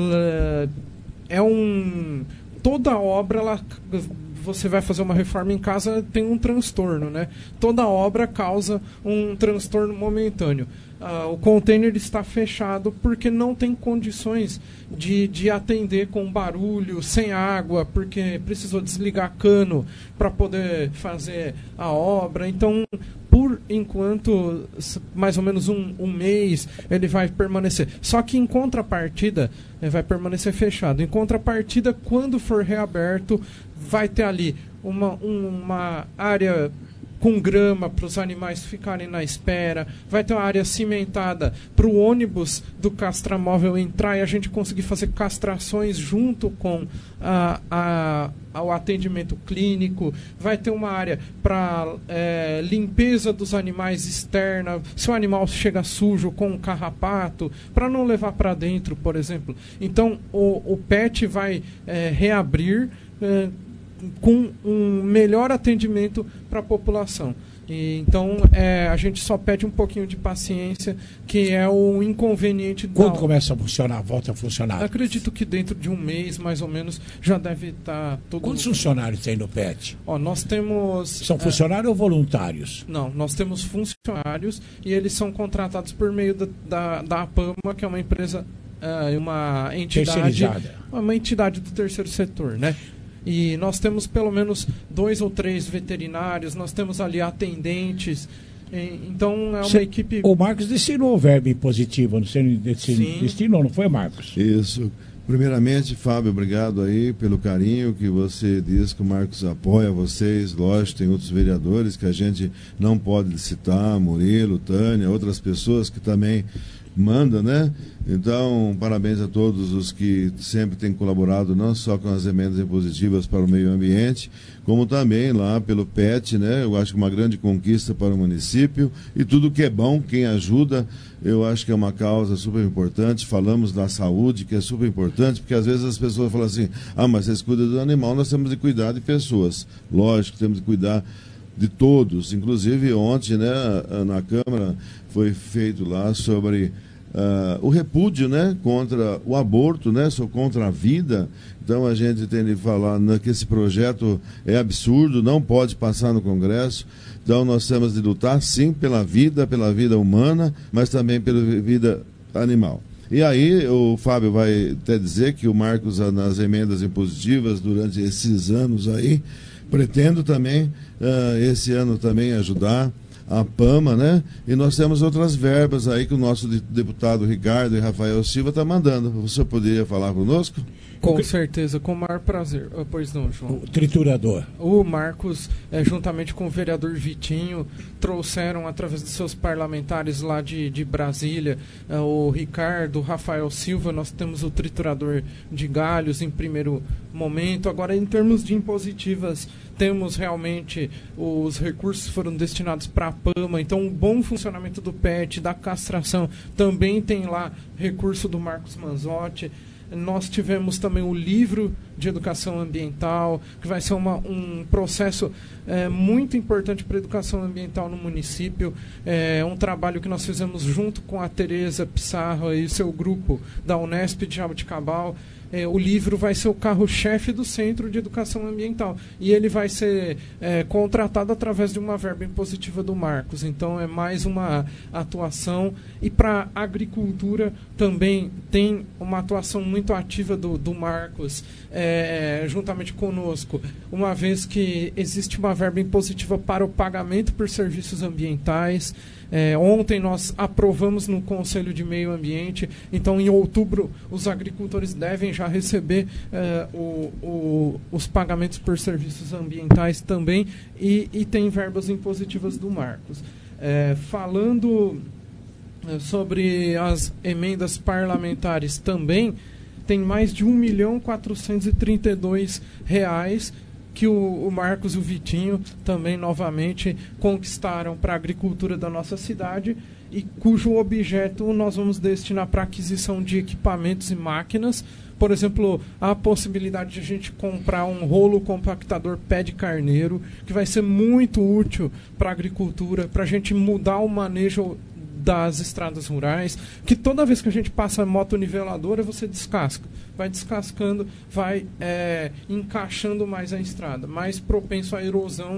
Toda obra, você vai fazer uma reforma em casa, tem um transtorno, né? Toda obra causa um transtorno momentâneo. O container está fechado porque não tem condições de atender com barulho, sem água, porque precisou desligar cano para poder fazer a obra. Então, por enquanto, mais ou menos um mês, ele vai permanecer. Só que em contrapartida, vai permanecer fechado. Em contrapartida, quando for reaberto, vai ter ali uma área com grama para os animais ficarem na espera, vai ter uma área cimentada para o ônibus do castramóvel entrar e a gente conseguir fazer castrações junto com ao atendimento clínico, vai ter uma área para limpeza dos animais externa, se o animal chega sujo com um carrapato, para não levar para dentro, por exemplo. Então o PET vai reabrir com um melhor atendimento para a população. Então, a gente só pede um pouquinho de paciência, que é o inconveniente. Quando começa a funcionar, volta a funcionar? Acredito que dentro de um mês, mais ou menos, já deve estar todo. Quantos funcionários tem no PET? Nós temos... São funcionários ou voluntários? Não, nós temos funcionários e eles são contratados por meio da APAMA, que é uma empresa, uma entidade... Uma entidade do terceiro setor, né? E nós temos pelo menos 2 ou 3 veterinários, nós temos ali atendentes. Então é uma equipe... O Marcos destinou o verbo impositivo, destinou, não foi, Marcos? Isso. Primeiramente, Fábio, obrigado aí pelo carinho que você diz que o Marcos apoia vocês. Lógico, tem outros vereadores que a gente não pode citar, Murilo, Tânia, outras pessoas que também mandam, né? Então, parabéns a todos os que sempre têm colaborado, não só com as emendas impositivas para o meio ambiente, como também lá pelo PET, né? Eu acho que uma grande conquista para o município e tudo que é bom, quem ajuda, eu acho que é uma causa super importante. Falamos da saúde, que é super importante, porque às vezes as pessoas falam assim, mas vocês cuidam do animal, nós temos de cuidar de pessoas. Lógico, temos de cuidar de todos. Inclusive ontem, né, na Câmara foi feito lá sobre o repúdio, né, contra o aborto, né, sou contra a vida. Então a gente tem de falar que esse projeto é absurdo, não pode passar no Congresso. Então nós temos de lutar sim pela vida humana, mas também pela vida animal. E aí o Fábio vai até dizer que o Marcos, nas emendas impositivas durante esses anos aí, pretendo também esse ano também ajudar a PAMA, né? E nós temos outras verbas aí que o nosso deputado Ricardo e Rafael Silva está mandando. Você poderia falar conosco? Com certeza, com o maior prazer. Pois não, João. O triturador. O Marcos, juntamente com o vereador Vitinho, trouxeram através de seus parlamentares lá de Brasília, o Ricardo, o Rafael Silva. Nós temos o triturador de galhos em primeiro momento. Agora, em termos de impositivas, temos realmente os recursos foram destinados para a PAMA. Então, o bom funcionamento do PET, da castração, também tem lá recurso do Marcos Manzotti. Nós tivemos também o livro de educação ambiental, que vai ser um processo muito importante para a educação ambiental no município. É um trabalho que nós fizemos junto com a Tereza Pissarro e seu grupo da Unesp de Jaboticabal. O livro vai ser o carro-chefe do Centro de Educação Ambiental. E ele vai ser contratado através de uma verba impositiva do Marcos. Então, é mais uma atuação. E para a agricultura também tem uma atuação muito ativa do Marcos, juntamente conosco, uma vez que existe uma verba impositiva para o pagamento por serviços ambientais. Ontem nós aprovamos no Conselho de Meio Ambiente, então em outubro os agricultores devem já receber os pagamentos por serviços ambientais também, e tem verbas impositivas do Marcos. Falando sobre as emendas parlamentares também, tem mais de R$1.432.000 que o Marcos e o Vitinho também novamente conquistaram para a agricultura da nossa cidade. e cujo objeto nós vamos destinar para aquisição de equipamentos e máquinas. Por exemplo, a possibilidade de a gente comprar um rolo compactador pé de carneiro, que vai ser muito útil para a agricultura, para a gente mudar o manejo das estradas rurais, que toda vez que a gente passa a motoniveladora, você descasca. Vai descascando, vai encaixando mais a estrada, mais propenso à erosão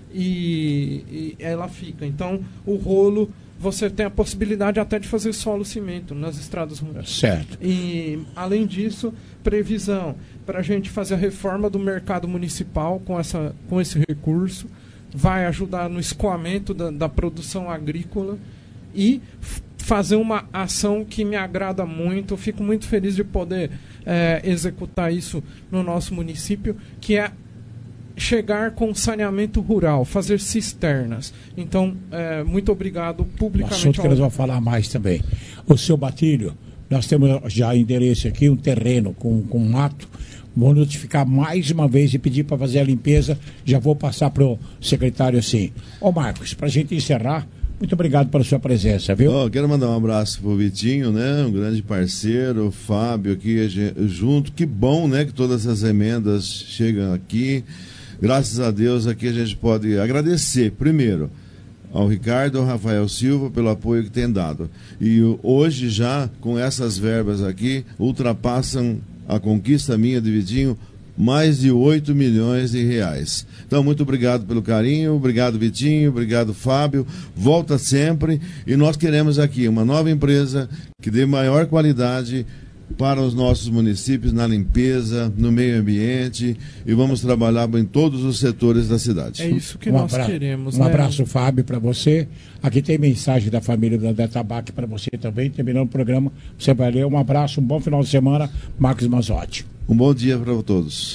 e ela fica. Então, o rolo, você tem a possibilidade até de fazer solo-cimento nas estradas rurais. Certo. E, além disso, previsão para a gente fazer a reforma do mercado municipal com esse recurso, vai ajudar no escoamento da produção agrícola e fazer uma ação que me agrada muito. Eu fico muito feliz de poder executar isso no nosso município, que é chegar com saneamento rural, fazer cisternas. Então, muito obrigado publicamente. Um assunto que nós vamos falar mais também. O seu Batílio, nós temos já endereço aqui, um terreno com mato. Vou notificar mais uma vez e pedir para fazer a limpeza. Já vou passar para o secretário assim. Ô Marcos, para a gente encerrar, muito obrigado pela sua presença, viu? Quero mandar um abraço pro Vitinho, né? Um grande parceiro, o Fábio aqui junto. Que bom, né? Que todas essas emendas chegam aqui. Graças a Deus aqui a gente pode agradecer, primeiro, ao Ricardo e ao Rafael Silva pelo apoio que tem dado. E hoje já, com essas verbas aqui, ultrapassam a conquista minha de Vitinho, mais de 8 milhões de reais. Então, muito obrigado pelo carinho, obrigado Vitinho, obrigado Fábio, volta sempre, e nós queremos aqui uma nova empresa que dê maior qualidade para os nossos municípios na limpeza, no meio ambiente, e vamos trabalhar em todos os setores da cidade. É isso que nós queremos. Um abraço, Fábio, para você. Aqui tem mensagem da família da Detabac para você também, terminando o programa. Você vai ler. Um abraço, um bom final de semana, Marcos Mazzotti. Um bom dia para todos.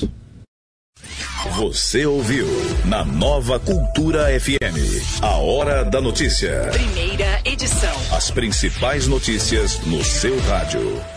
Você ouviu na Nova Cultura FM, a Hora da Notícia. Primeira edição. As principais notícias no seu rádio.